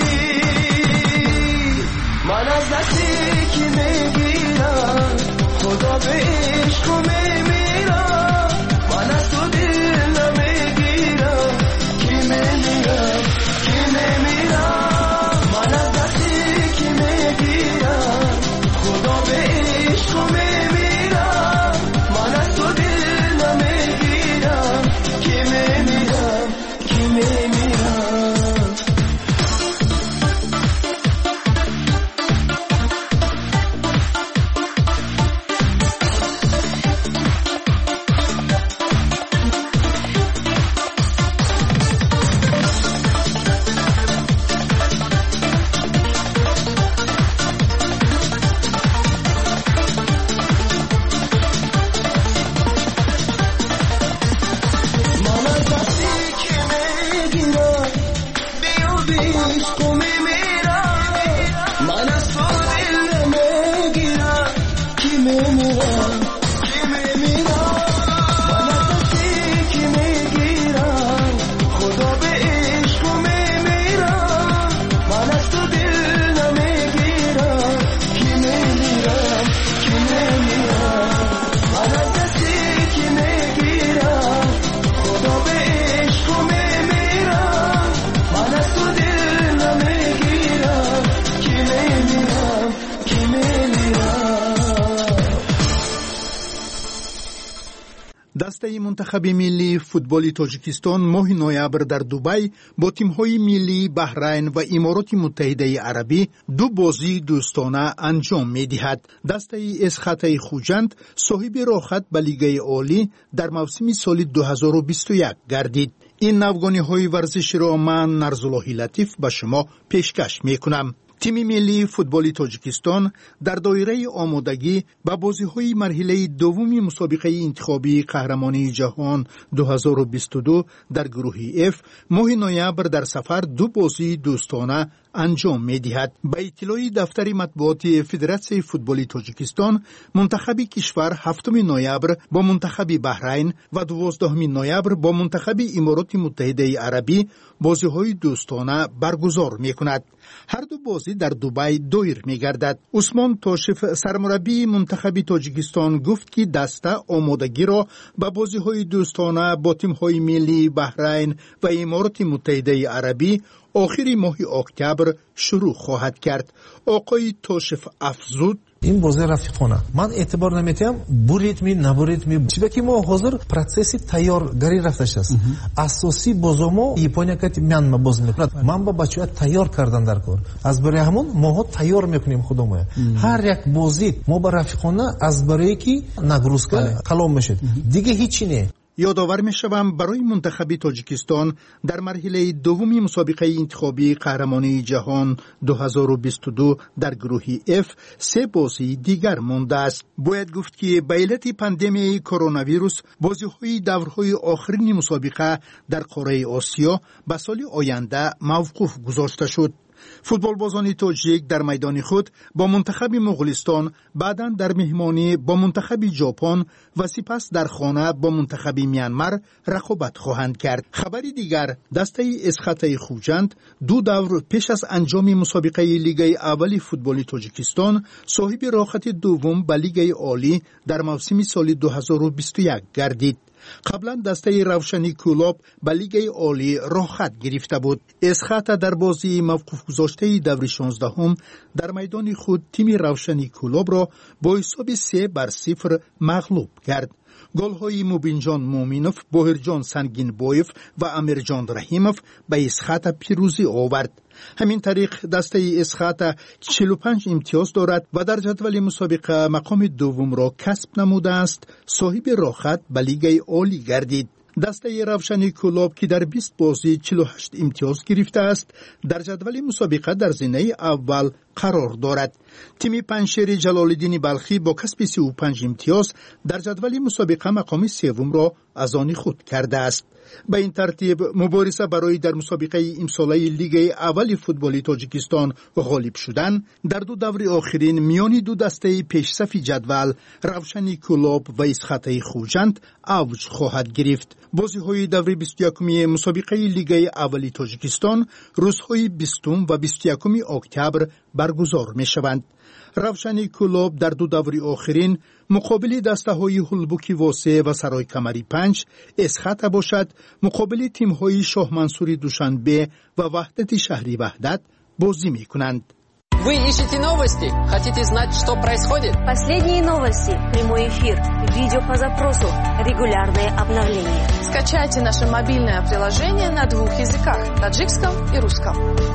من از دستی که میگیرم خدا به عشق و میمیرم، من از تو دل نمیگیرم کی میمیرم کی میمیرم، من از دستی که میگیرم خدا به عشق و میمیرم، من از تو دل نمیگیرم کی میمیرم کی میمیرم. دسته منتخب ملی فوتبال تاجیکستان ماه نوامبر در دبی با تیم‌های ملی بحرین و امارات متحده عربی دو بازی دوستانه انجام می‌دهد. دسته اسخط خوجند صاحب راحت به لیگ عالی در موسم سال دو هزار و بیست و یک گردید. این نوگانی‌های ورزشی را من نرزالله لطیف به شما پیشکش می‌کنم. تیم ملی فوتبال تاجیکستان در دایره آمادگی به بازی‌های مرحله دوم مسابقه انتخابی قهرمانی جهان دو هزار و بیست و دو در گروه اف ماه نوامبر در سفر دو بازی دوستانه انجام می‌دهد. به اطلاع دفتر مطبوعات فدراسیون فوتبال تاجیکستان، منتخب کشور هفتم نوامبر با منتخب بحرین و دوازدهم نوامبر با منتخب امارات متحده عربی بازی‌های دوستانه برگزار می‌کند. هر دو بازی در دبی دایر می‌گردد. عثمان تاشف سرمربی منتخب تاجیکستان گفت که دسته آمادگی را به بازی‌های دوستانه با تیم‌های ملی بحرین و امارات متحده عربی آخر ماه اکتبر شروع خواهد کرد. آقای تاشف افزود این بازی رفیقانه من اعتبار نمیتیم بو ریتمی نبو ریتمی چیزی که ما حاضر پروسسی تیارگاری رفتش است. اساسی بازمو یپونیا کتی میان ما باز میکنه. من با بچه‌ها تیار کردن در کار از برای همون ما تیار میکنیم خودمون. هر یک بازی ما با رفیقانه از برای کی نگروسکا کلام میشه دیگه هیچی نه. یادآور می‌شوم برای منتخب تاجیکستان در مرحله دومی مسابقه انتخابی قهرمانی جهان دو هزار و بیست و دو در گروه اف سه بازی دیگر مانده است. باید گفت که به علت پاندمی کرونا ویروس بازی‌های دورهای آخرین مسابقه در قاره آسیا به سال آینده موقوف گذاشته شد. فوتبال بازان تاجیک در میدان خود با منتخب مغولستان، بعداً در مهمانی با منتخب ژاپن و سپس در خانه با منتخب میانمار رقابت خواهند کرد. خبری دیگر، دسته اسخط خوجند دو دور پیش از انجام مسابقه لیگ اول فوتبال تاجیکستان صاحب راحت دوم به لیگ عالی در موسم سال دو هزار و بیست و یک گردید. قبلا دسته روشنی کلوب به لیگ عالی راحت گرفته بود. اسخط در بازی موقوف گذاشته دور شانزدهم در میدان خود تیم روشنی کلوب را با حساب سه بر صفر مغلوب کرد. گل‌های مبینجان مومینوف، باهرجان سنگینبایف و امیرجان رحیموف به اسخط پیروزی آورد. همین طریق دسته اسخط چهل و پنج امتیاز دارد و در جدول مسابقه مقام دوم را کسب نموده است. صاحب راحت به لیگ عالی گردید. دسته روشنی کلوب که در بیست بازی چهل و هشت امتیاز گرفته است در جدول مسابقه در زینه اول قرار دارد. تیم پنشیر جلال‌الدین بلخی با کسب سی و پنج امتیاز در جدول مسابقه مقام سوم را از آن خود کرده است. به این ترتیب مبارزه برای در مسابقه امساله لیگ اول فوتبال تاجیکستان غالب شدن در دو دور آخرین میان دو دسته پیشصف جدول روشنی کلوب و اسخط خوجند اوج خواهد گرفت. بازی‌های دور بیست و یکم مسابقه لیگ اول تاجیکستان روزهای بیستم و بیست و یکم اکتبر برگزار می‌شوند. روشنی کلوب در دو دور آخرین مقابل دسته های هلبوکی واسه و سرای کمری پنج اسخط باشد مقابل تیم های شاه منصوری دوشنبه و وحدت شهری وحدت بازی می کنند. Вы ищете новости? Хотите знать, что происходит? Последние новости, прямой эфир, видео по запросу, регулярные обновления. Скачайте наше мобильное приложение на двух языках – таджикском и русском.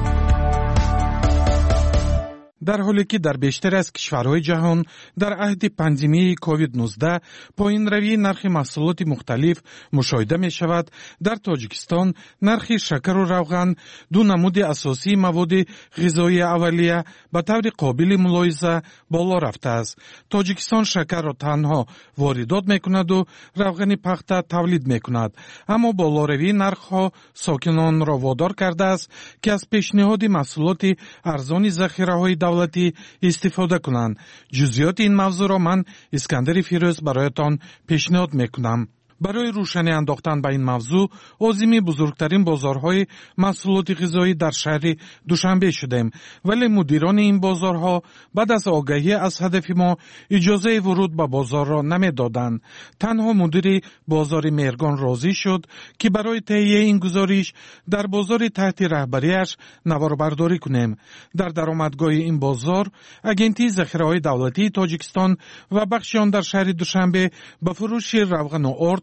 در حالی که در بیشتر از کشورهای جهان در عهد پاندمی کووید نوزده پایین روی نرخ محصولات مختلف مشاهده می شود، در تاجیکستان نرخ شکر و روغن دو نمود اساسی مواد غذایی اولیه به طور قابل ملاحظه بالا رفته است. تاجیکستان شکر را تنها واردات می کند و روغن پخته تولید می کند، اما بالاروی نرخ ها ساکنان را وادار کرده است که از پیشنهاد محصولات ارزان ذخیره های دولتی استفاده کنند. جزئیات این موضوع را من اسکندر فیروز برایتان پیشنهاد میکنم. برای روشنی انداختن به این موضوع عازم بزرگترین بازارهای محصولات غذایی در شهر دوشنبه شدیم، ولی مدیران این بازارها بعد از آگاهی از هدف ما اجازه ورود به بازار را نمیدادند. تنها مدیر بازار مهرگان راضی شد که برای تهیه این گزارش در بازار تحت رهبریش نواربرداری کنیم. در درآمدگاه این بازار اگنتی ذخیره‌های دولتی تاجیکستان و بخشی آن در شهر دوشنبه به فروش روغن و آرد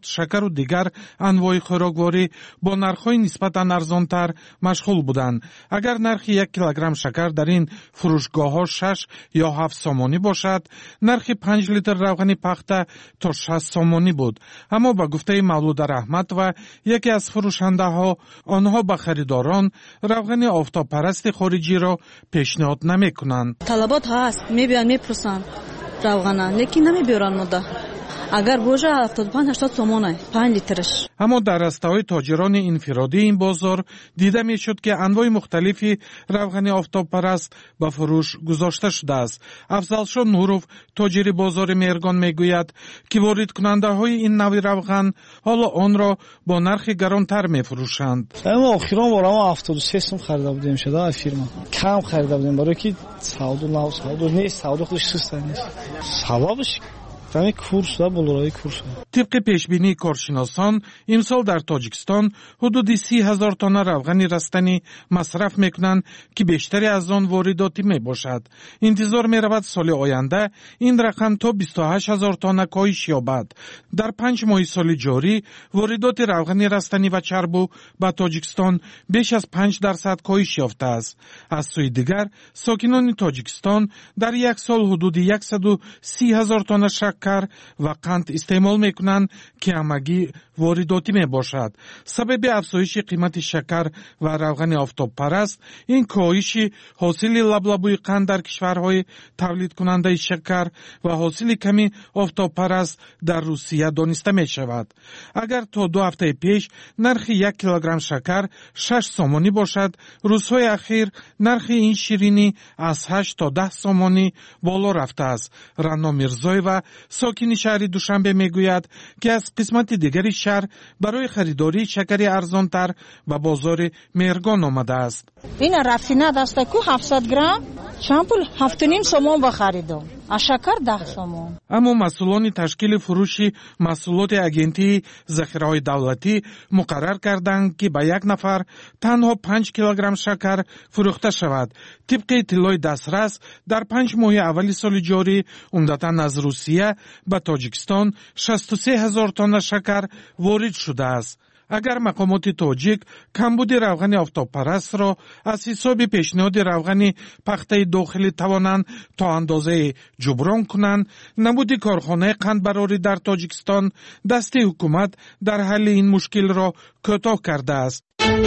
торт, шакару дигар анвои хӯрокворӣ бо нархҳои нисбатан арзонтар машғул буданд. агар нархи як килограмм шакар дар ин фурӯшгоҳҳо шаш ё ҳафт сомонӣ бошад, нархи панҷ литр равғани пахта то шаст сомонӣ буд. аммо ба гуфтаи Мавлуда Раҳматова, яке аз фурӯшандаҳо, онҳо ба харидорон равғани офтобпарасти хориҷиро пешниҳод намекунанд. талабот ҳаст, мебиён мепурсанд равғана, лекин намебиёранд мода. агар боже ҳафтод و پنج ҳаштод сомона панҷ литраш. аммо дар растаҳои тоҷирони инфиродии ин бозор дида мешуд, ки анвои мухталифи равғани офтобпараст ба фурӯш гузошта шудааст. афзалшон Нуров, тоҷири бозори Мергон, мегӯяд, ки воридкунандаҳои ин нави равған ҳоло онро бо нархи гаронтар мефурӯшанд. ама охирон бора ма ҳафтоду се сум харида будем шуда фирма. кам харида будем, барои ки савдо нав савдо нест, савдо худаш суста нест. сабабш тами курс ва болораи курс. тибқи пешбинии коршиносон, имсол дар Тоҷикистон ҳудуди си ҳазор тонна равғани растанӣ масраф мекунанд, ки бештари аз он воридотӣ мебошад. интизор меравад соли оянда ин рақам то бисту ҳашт ҳазор тонна коҳиш ёбад. дар панҷ моҳи соли ҷорӣ воридоти равғани растанӣ ва чарбу ба Тоҷикистон беш аз панҷ дарсад коҳиш ёфтааст. аз сӯи дигар, сокинони Тоҷикистон дар як сол ҳудуди яксаду си ҳазор тонна шак кар ва қанд истеъмол мекунанд, ки ҳамагӣ воридотӣ мебошад. сабаби афзоиши қимати шакар ва равғани офтобпараст, ин коҳиши ҳосили лаблабӯи қанд дар кишварҳои тавлидкунандаи шакар ва ҳосили ками офтобпараст дар Русия дониста мешавад. агар то ду ҳафтаи пеш нархи як килограмм шакар шаш сомонӣ бошад, рӯзҳои ахир нархи ин ширинӣ аз ҳашт то даҳ сомонӣ боло рафтааст. Рано Мирзоева, сокини шаҳри Душанбе, мегӯяд, ки аз қисмати дигари шаҳр барои харидории шакари арзонтар ба бозори Мергон омадааст. ин рафинад аст ку ҳафтсад грамм чанд пул? ҳафту ним сомон ба харидом. а шакар даҳ сомон. аммо масъулони ташкили фурӯши маҳсулоти агентии захираҳои давлатӣ муқаррар карданд, ки ба як нафар танҳо панҷ килограмм шакар фурӯхта шавад. тибқи иттилои дастрас, дар панҷ моҳи аввали соли ҷорӣ умдатан аз Русия ба Тоҷикистон шасту се ҳазор тонна шакар ворид шудааст. агар мақомоти тоҷик камбуди равғани офтобпарастро аз ҳисоби пешниҳоди равғани пахтаи дохилӣ тавонанд то андозае ҷуброн кунанд, набуди корхонаи қандбарорӣ дар Тоҷикистон дасти ҳукумат дар ҳалли ин мушкилро кӯтоҳ кардааст.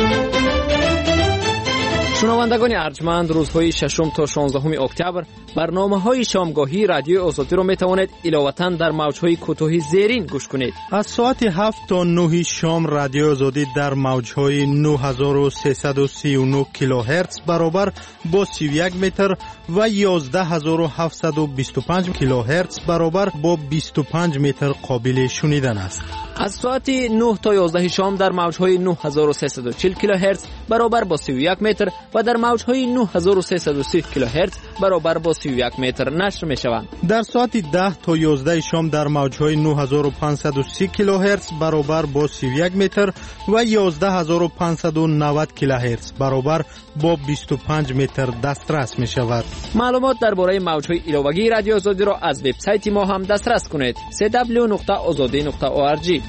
шунавандагони арҷманд, рӯзҳои шашум то шонздаҳуми октябр барномаҳои шомгоҳии радиои Озодиро метавонед иловатан дар мавҷҳои кӯтоҳи зерин гӯш кунед. аз соати ҳафт то нӯҳи шом радиои Озодӣ дар мавҷҳои нӯҳ ҳазору сесаду сию нӯҳ килоҳерц баробар бо сию як метр ва ёздаҳ ҳазору ҳафтсаду бисту панҷ килоҳерц баробар бо бисту панҷ метр қобили шунидан аст. аз соати нӯҳ то ёздаҳи шом дар мавҷҳои нӯҳ ҳазору сесаду чил килоҳерц баробар бо сию як метр ва дар мавҷҳои нӯҳ ҳазору сесаду си килоҳерц баробар бо сию як метр нашр мешаванд. дар соати даҳ то ёздаҳи шом дар мавҷҳои нӯҳ ҳазору панҷсаду си килоҳерц баробар бо сию як метр ва ёздаҳ ҳазору панҷсаду навад килоҳерц баробар бо бисту панҷ метр дастрас мешавад. маълумот дар бораи мавҷҳои иловагии радиои Озодиро аз вебсайти мо ҳам дастрас кунед: си дабл ю нуқта озодӣ нуқта о ар ҷи.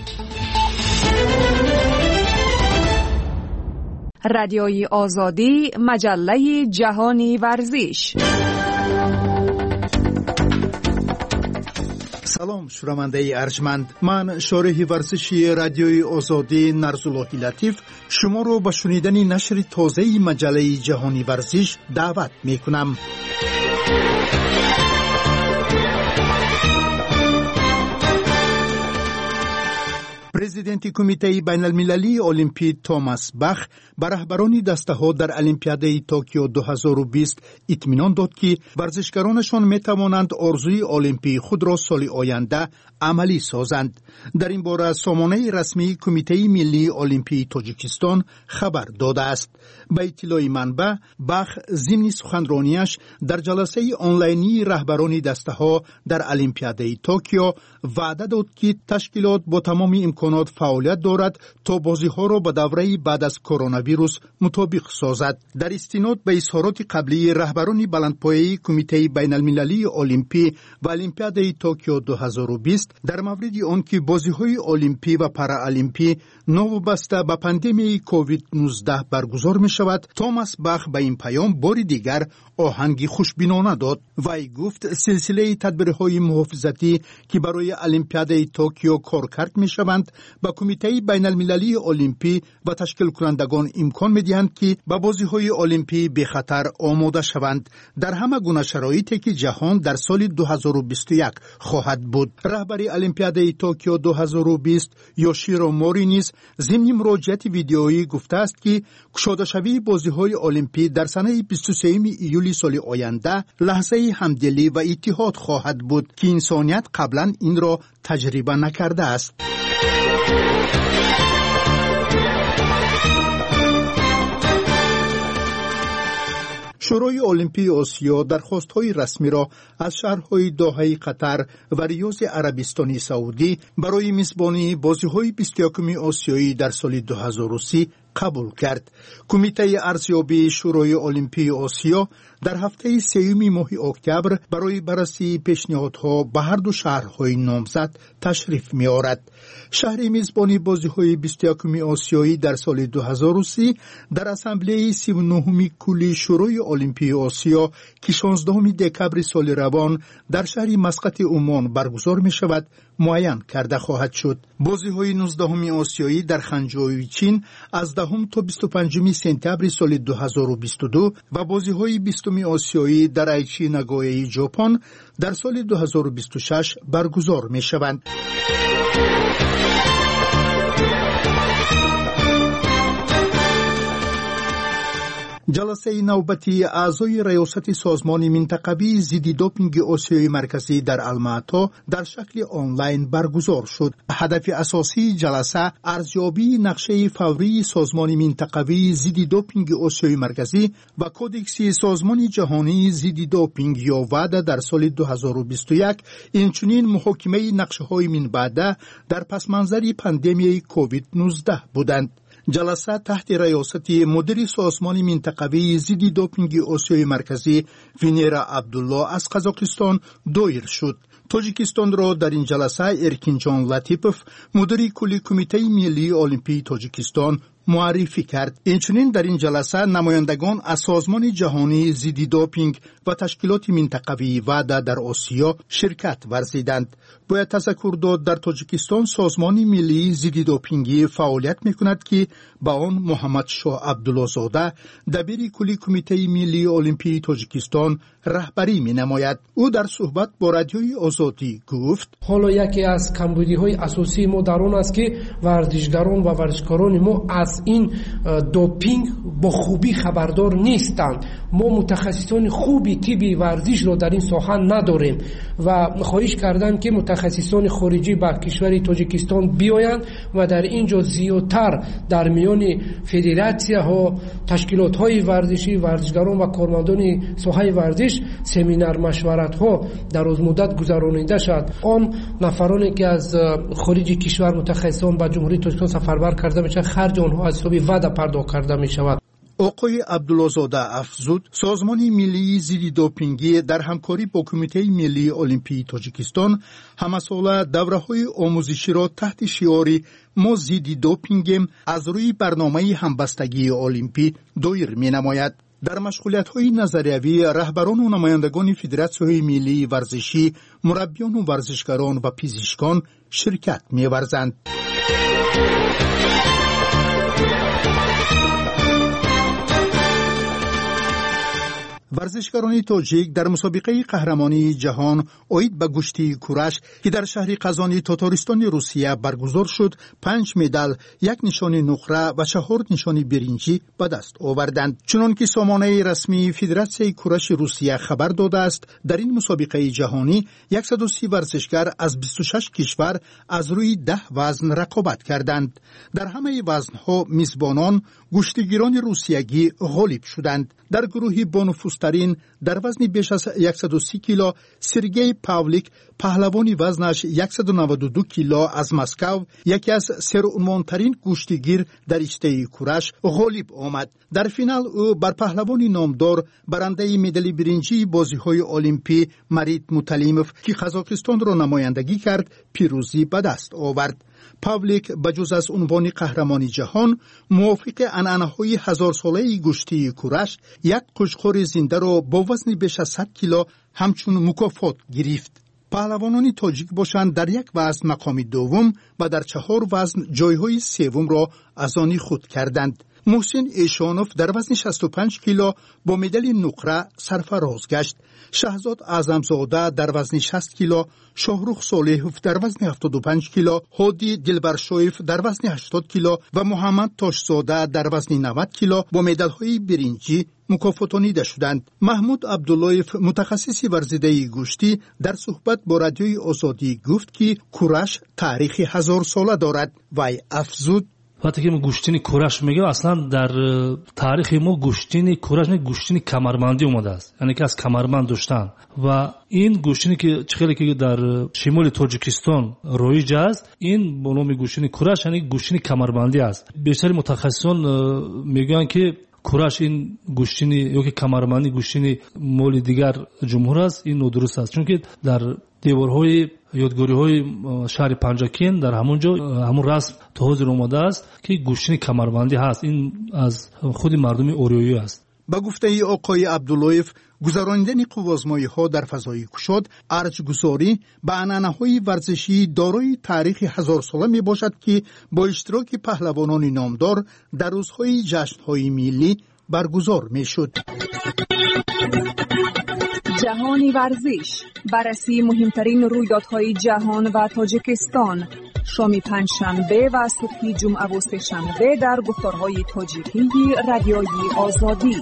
رادیوی آزادی مجله جهانی ورزش. салом шунавандаи арҷманд, ман шориҳи варзиши радиои Озодӣ Нарзуллоҳи Латиф шуморо ба шунидани нашри тозаи маҷаллаи ҷаҳони варзиш даъват мекунам. президенти кумитаи байналмилалии олимпӣ Томас Бах ба раҳбарони дастаҳо дар Олимпиадаи Токио ду ҳазору бист итминон дод, ки варзишгаронашон метавонанд орзуи олимпии худро соли оянда амалӣ созанд. дар ин бора сомонаи расмии кумитаи миллии олимпии Тоҷикистон хабар додааст. ба иттилои манбаъ, Бах зимни суханронияш дар ҷаласаи онлайнии раҳбарони дастаҳо дар Олимпиадаи Токио ваъда дод, ки ташкилот бо тамоми имконот اتحاد فعالیت دارد تا بازی‌ها را به دوره بعد از کرونا ویروس مطابق سازد. در استناد به اظهارات قبلی رهبران بلندپایه کمیته بین المللی المپی و المپیاد توکیو دو هزار و بیست در مورد آنکه بازی‌های المپی و پارالمپی نوبسته به پاندمی کووید نوزده برگزار می‌شود، توماس باخ به این پیام بار دیگر آهنگی خوشبینانه داد. وی گفت سلسله تدبیرهای محافظتی که برای المپیاد توکیو کارکرد می‌شوند به کمیته بین المللی المپی و تشکیل کنندگان امکان می‌دهند که به بازی‌های المپی به خطر آماده شوند در همه گونه شرایطی که جهان در سال دو هزار و بیست و یک خواهد بود. رهبر المپیاد توکیو دو هزار و بیست یوشیرو موری نیز ضمن مراجعت ویدئویی گفته است که گشوده شوی بازی‌های المپی در سنه بیست و سوم ایولی سال آینده لحظه همدلی و اتحاد خواهد بود که انسانیت قبلا این را تجربه نکرده است. شورای المپی آسیا درخواست‌های رسمی را از شهرهای دوحه قطر و ریاض عربستان سعودی برای میزبانی بازی‌های بیست و یکم آسیایی در سال دو هزار و سی قبول کرد. کمیته ارزیابی شورای المپی آسیا در هفته سوم ماه اکتبر برای بررسی پیشنهادها به هر دو شهرهای نامزد تشریف می‌آورد. شهر میزبانی بازی‌های بیست و یکم آسیایی در سال دو هزار و سی در اسامبله سی و نهم کلی شورای المپی آسیا که شانزدهم دکبر سال روان در شهر مسقط عمان برگزار می‌شود معین کرده خواهد شد. بازی‌های نوزدهم آسیایی در خنجوی چین از دهم تا بیست و پنجم سپتامبر سال دو هزار و بیست و دو و بازی‌های بیستم آسیایی در ایچی ناگویا ژاپن در سال دو هزار و بیست و شش برگزار می‌شوند. جلسه نوبتی اعضای ریاست سازمان منطقوی ضد دوپینگ آسیای مرکزی در الماتا در شکل آنلاین برگزار شد. هدف اساسی جلسه ارزیابی نقشه فوری سازمان منطقوی ضد دوپینگ آسیای مرکزی و کدکس سازمان جهانی ضد دوپینگ یا ودا در سال دو هزار و بیست و یک، اینچنین محاکمه نقشه‌های من بعد در پس منظر پاندمی کووید نوزده بودند. جلسه تحت ریاست مدیر سازمان منطقوی ضد دوپینگ آسیای مرکزی وینرا عبدالله از قزاقستان دایر شد. تاجیکستان را در این جلسه ارکینجان لطیپوف مدیر کلی کمیته ملی المپی تاجیکستان معرفی کرد. اینچنین در این جلسه نمایندگان از سازمان جهانی ضد دوپینگ و تشکیلات منطقوی ودا در آسیا شرکت ورزیدند. باید تذکر داد در تاجیکستان سازمان ملی ضد دوپینگی فعالیت می‌کند که با آن محمد شاه عبدالله زاده دبیر کلی کمیته ملی المپی تاجیکستان رهبری می‌نماید. او در صحبت با رادیوی آزادی گفت: حالا یکی از کمبودی‌های اساسی ما در آن است که ورزشگران و ورزشکاران ما از این دوپینگ با خوبی خبردار نیستند. ما متخصصان خوبی طبی ورزش را در این ساحه نداریم و خواهش کردم که متخصصان خارجی به کشور تاجیکستان بیایند و در اینجا زیادتر در میان فدراسی‌ها، تشکیلات‌های ورزشی، ورزشگران و کارمندان ساحه ورزش سمینار مشورت‌ها در از مدت گذرانیده شد. آن نفرانی که از خارج کشور متخصصان به جمهوری تاجیکستان سفربر کرده میشن خرج آنها از حساب ودا پرداخت کرده می شود. آقای عبدالله زاده افزود سازمان ملی ضد دوپینگی در همکاری با کمیته ملی المپی تاجیکستان همساله دوره‌های آموزشی را تحت شعار ما ضد دوپینگیم از روی برنامه همبستگی المپی دایر می‌نماید. در مشغولیت‌های نظریوی رهبران و نمایندگان فدراسی‌های ملی ورزشی، مربیان و ورزشکاران و پزشکان شرکت می‌ورزند. ورزشکاران تاجیک در مسابقه قهرمانی جهان اوید به گشتی کورش که در شهر قزانی تاتارستان روسیه برگزار شد پنج مدال، یک نشان نقره و چهار نشان برنجی به دست آوردند. چنانکه سامانه رسمی فدراسیون کورش روسیه خبر داده است در این مسابقه جهانی صد و سی ورزشکار از بیست و شش کشور از روی ده وزن رقابت کردند. در همه وزنها میزبانان گشتیگیران روسیگی غالب شدند. در گروهی بانفوذترین در وزن بیش از صد و سی کیلو سرگئی پاولیک پهلوانی وزنش صد و نود و دو کیلو از مسکو یکی از سرعنوانترین گوشتگیر در رشته کورش غالب آمد. در فینال او بر پهلوانی نامدار برنده مدال برنجی بازی‌های المپی مرید متلیموف که قزاقستان را نمایندگی کرد پیروزی به دست آورد. پاولیک بجز از عنوان قهرمانی جهان موافق عنعنه‌های هزار ساله گوشتی کورش یک قشقور زنده را با وزن بیش از صد کیلو همچون مکافات گرفت. پهلوانان تاجیک باشند در یک وزن مقام دوم و در چهار وزن جایهای سوم را از آن خود کردند. محسن ایشانوف در وزن شصت و پنج کیلو با مدال نقره سرفراز گشت. شهزاد اعظمزاده در وزن شصت کیلو، شاهرخ صالحوف در وزن هفتاد و پنج کیلو، هادی دلبرشویف در وزن هشتاد کیلو و محمد تاشزاده در وزن نود کیلو با مدال‌های برنجی مکافاتانیده شدند. محمود عبداللهیف متخصص ورزیده گوشتی در صحبت با رادیوی آزادی گفت که کورش تاریخ هزار ساله دارد. وی افزود وقتی که ما گوشتین کورش میگیم اصلا در تاریخ ما گوشتین کورش نه گوشتین کمربندی اومده است، یعنی که از کمربند داشتن و این گوشتینی که خیلی که در شمال تاجیکستان رایج است این به نام گوشتین کورش یعنی گوشتین کمربندی است. بیشتر متخصصان میگن که کورش این گوشتینی یا که کمربندی گوشتینی مال دیگر جمهور است، این نادرست است، چون که در دیوارهای یادگاری‌های شهر پنجاکین در همونجا همون رسم تا حاضر اومده است که گوشتین کمربندی هست. این از خود مردم اوریایی است. با گفته ای آقای عبداللهیف گذراندن قوازمایی‌ها در فضای گشاد ارزگذاری به عنعنه‌های ورزشی دارای تاریخ هزار ساله می باشد که با اشتراک پهلوانان نامدار در روزهای جشن‌های ملی برگزار می شد. جهانی ورزش، بررسی مهمترین رویدادهای جهان و تاجیکستان، شام پنجشنبه و صبح جمعه و سه‌شنبه در گفتارهای تاجیکی رادیوی آزادی.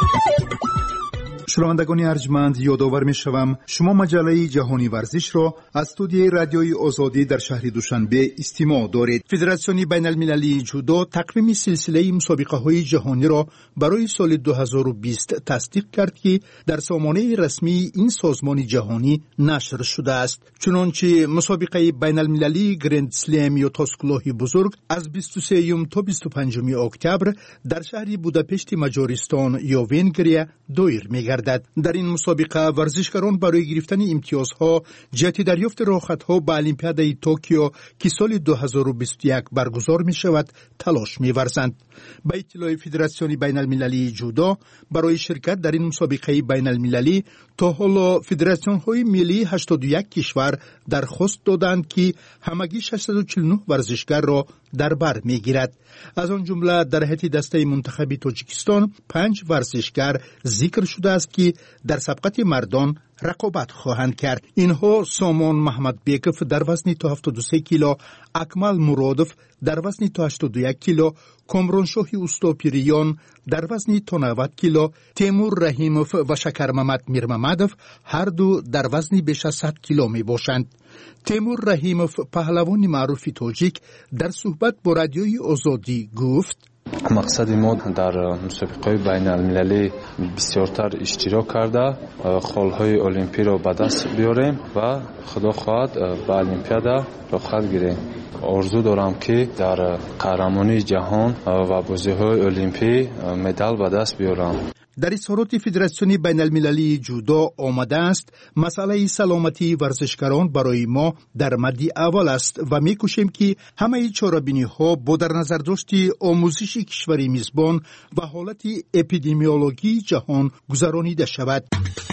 شنوندگان ارجمند، یادآور می‌شوم شما مجله جهانی ورزش را از استودیوی رادیوی آزادی در شهر دوشنبه استماع دارید. فدراسیون بین المللی جودو تقویم سلسله مسابقه‌های جهانی را برای سال دو هزار و بیست تصدیق کرد که در سامانه رسمی این سازمان جهانی نشر شده است. چنانچه مسابقه بین المللی گرند سلم یا تاسکلاه بزرگ از بیست و سه تا بیست و پنج اکتبر در شهر بوداپشت مجارستان یا ونگریا دایر می‌گردد. در این مسابقه ورزشکاران برای گرفتن امتیازها جهت دریافت راحت‌ها به المپیادای توکیو که سال دو هزار و بیست و یک برگزار می شود تلاش می ورزند. به اطلاع فدراسیون بین المللی جودو برای شرکت در این مسابقه بین المللی تا حالا فدراسیون های ملی هشتاد و یک کشور درخواست دادند که همگی ششصد و چهل و نه ورزشکار را در بر می گیرد. از آن جمله در هیئت دسته منتخب تاجیکستان پنج ورزشکار ذکر شده است که در سبقت مردان رقابت خواهند کرد. اینها سامان محمد بیکف در وزن تا هفتاد و سه کیلو، اکمل مرادف در وزن تا هشتاد و یک کیلو، کامرانشاه استوپیریان در وزن تا نود کیلو، تیمور رحیموف و شکر محمد میرممدوف هر دو در وزن بیش از صد کیلو می باشند. تیمور رحیموف پهلوان معروف تاجیک در صحبت با رادیوی آزادی گفت مقصد ما در مسابقه بین المللی بسیارتر اشتراک کرده خالهای المپی را به دست بیاریم و خدا خواهد به المپیادا رخصت گیریم. آرزو دارم که در قهرمانی جهان و بازی‌های المپی مدال به دست بیارم. در اظهارات فدراسیون بین المللی جودو آمده است مسئله سلامتی ورزشکاران برای ما در مد اول است و می‌کوشیم که همه چاره‌بینی‌ها با در نظر داشتی آموزش کشوری میزبان و حالت اپیدمیولوژی جهان گذرانیده شود.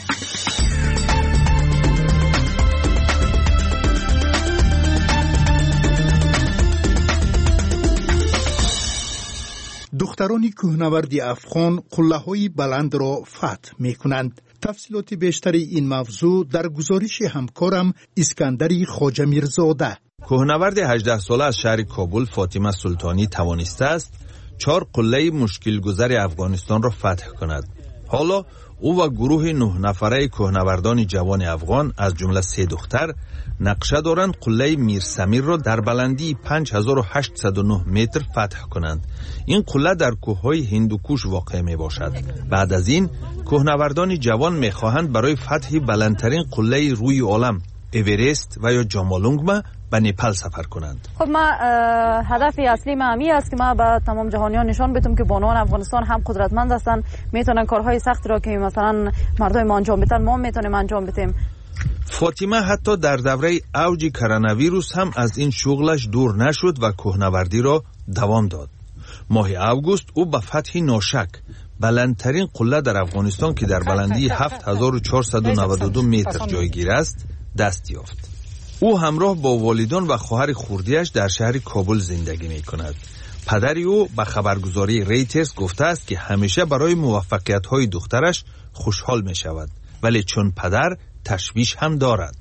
دختران کوهنورد افغان قله‌های بلند را فتح می‌کنند. تفصیلات بیشتر این موضوع در گزارش همکارم اسکندر خواجه میرزاده. کوهنورد هجده ساله از شهر کابل فاطمه سلطانی توانسته است چهار قله مشکل گذر افغانستان را فتح کند. حالا او و گروه نه نفره کوهنوردان جوان افغان از جمله سه دختر نقشه دارند قله میر سمیر را در بلندی پنج هزار و هشتصد و نه متر فتح کنند. این قله در کوههای هندوکوش واقع می باشد. بعد از این کوهنوردان جوان می خواهند برای فتح بلندترین قله روی عالم اورست و یا جامالونگما به نپال سفر کنند. خب ما هدف اصلی ما همی است که ما به تمام جهانیان نشان بدیم که بانوان افغانستان هم قدرتمند هستند، میتونن کارهای سخت را که مثلا مردم ما انجام بدن ما میتونیم انجام بدیم. فاطمه حتی در دوره اوج کرونا ویروس هم از این شغلش دور نشد و کوهنوردی را دوام داد. ماه اوگوست او به فتح ناشک بلندترین قله در افغانستان که در بلندی هفت هزار و چهارصد و نود و دو متر جایگیر است دست یافت. او همراه با والدان و خواهر خردیش در شهر کابل زندگی می کند. پدری او به خبرگزاری ریترز گفته است که همیشه برای موفقیت‌های دخترش خوشحال می شود، ولی چون پدر تشویش هم دارد.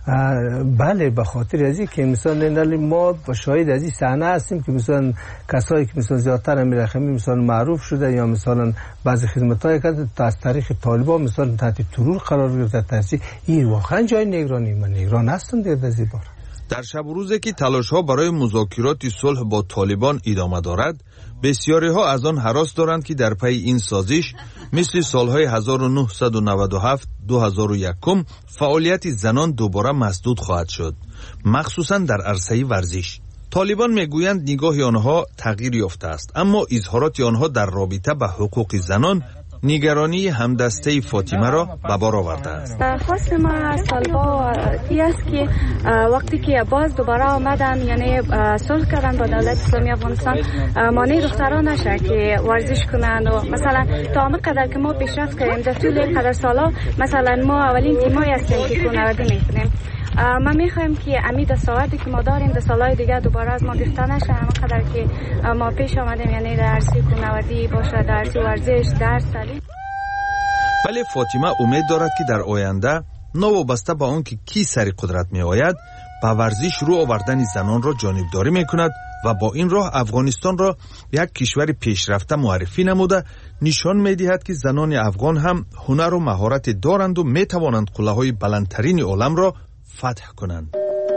بله، به خاطر از این که مثلا ما شاهد از این صحنه هستیم که مثلا کسایی که مثلا زیادتر امیرخمی مثلا معروف شده یا مثلا بعضی خدمت‌های کرده از طریق طالبان مثلا تحت ترور قرار گرفته. ترسی این واقعا جای نگرانی، من نگران هستم در دزی بار. در شب و روزی که تلاش‌ها برای مذاکرات صلح با طالبان ادامه دارد، بسیاری ها از آن هراس دارند که در پی این سازش مثل سالهای هزار و نهصد و نود و هفت دو هزار و یک فعالیت زنان دوباره مسدود خواهد شد، مخصوصا در عرصه ورزش. طالبان میگویند نگاه آنها تغییر یافته است، اما اظهارات آنها در رابطه به حقوق زنان نگرانی همدسته فاطمه را به بار آورده است. خواست ما طالبا این است که وقتی که باز دوباره آمدن یعنی صلح کردن با دولت اسلامی افغانستان مانع دختران نشه که ورزش کنند و مثلا تا همه قدر که ما پیشرفت کردیم در طول قدر سالا مثلا ما اولین تیمایی هستیم که کوهنوردی میکنیم. ما میخوایم که امید دستاوردی که ما داریم در سالهای دیگه دوباره از ما گرفته نشه، همه قدر که ما پیش آمدیم یعنی در عرصه کوهنوردی باشه، در عرصه ورزش، درس، تعلیم. ولی فاطمه امید دارد که در آینده نوابسته به آن که کی سر قدرت می آید به ورزش رو آوردن زنان را جانبداری می کند و با این راه افغانستان را یک کشور پیشرفته معرفی نموده نشان می دهد که زنان افغان هم هنر و مهارت دارند و می توانند قله های بلندترین عالم را فتح کنند.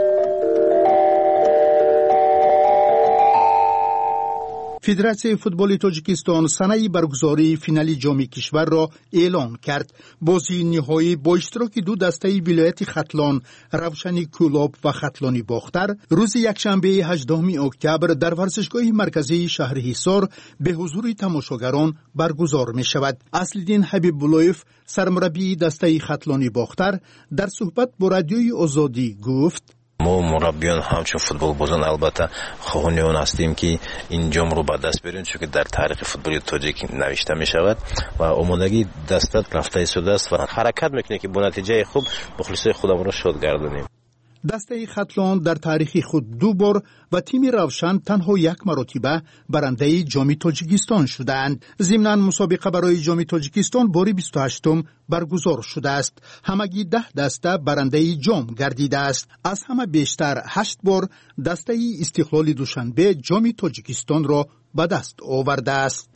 فدراسیون فوتبال تاجیکستان سنه برگزاری فینال جام کشور را اعلان کرد. بازی نهایی با اشتراک دو دسته ولایت ختلان، روشنی کولاب و ختلانی باختر روز یکشنبه هجدهم اکتبر در ورزشگاه مرکزی شهر حصار به حضور تماشاگران برگزار می شود. اصلدین حبیب بلویف سرمربی دسته ختلانی باختر در صحبت با رادیوی آزادی گفت: ما مربیان همچون فوتبال بازان البته خواهان هستیم که این جام رو به دست بیاریم، چون که در تاریخ فوتبال تاجیک نوشته می شود و آمادگی دستت رفته ایستاده است و حرکت میکنه که با نتیجه خوب مخلصای خودمون رو شاد گردانیم. دسته ختلان در تاریخ خود دو بار و تیم روشن تنها یک مرتبه برنده جام تاجیکستان شدند. ضمناً مسابقه برای جام تاجیکستان باری بیست و هشتم برگزار شده است. همگی ده دسته برنده جام گردیده است. از همه بیشتر هشت بار دسته استقلال دوشنبه جام تاجیکستان را به دست آورده است.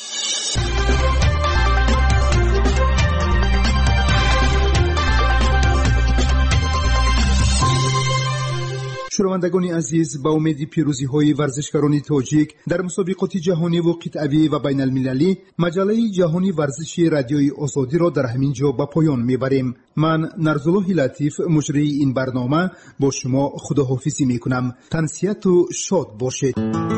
شنوندگان عزیز، با امید پیروزی های ورزشکاران تاجیک در مسابقات جهانی و قطعی و بین المللی، مجله جهانی ورزشی رادیوی آزادی را در همین جا به پایان میبریم. من نرزالله لطیف مجری این برنامه با شما خداحافظی میکنم. تنسیت و شاد باشید.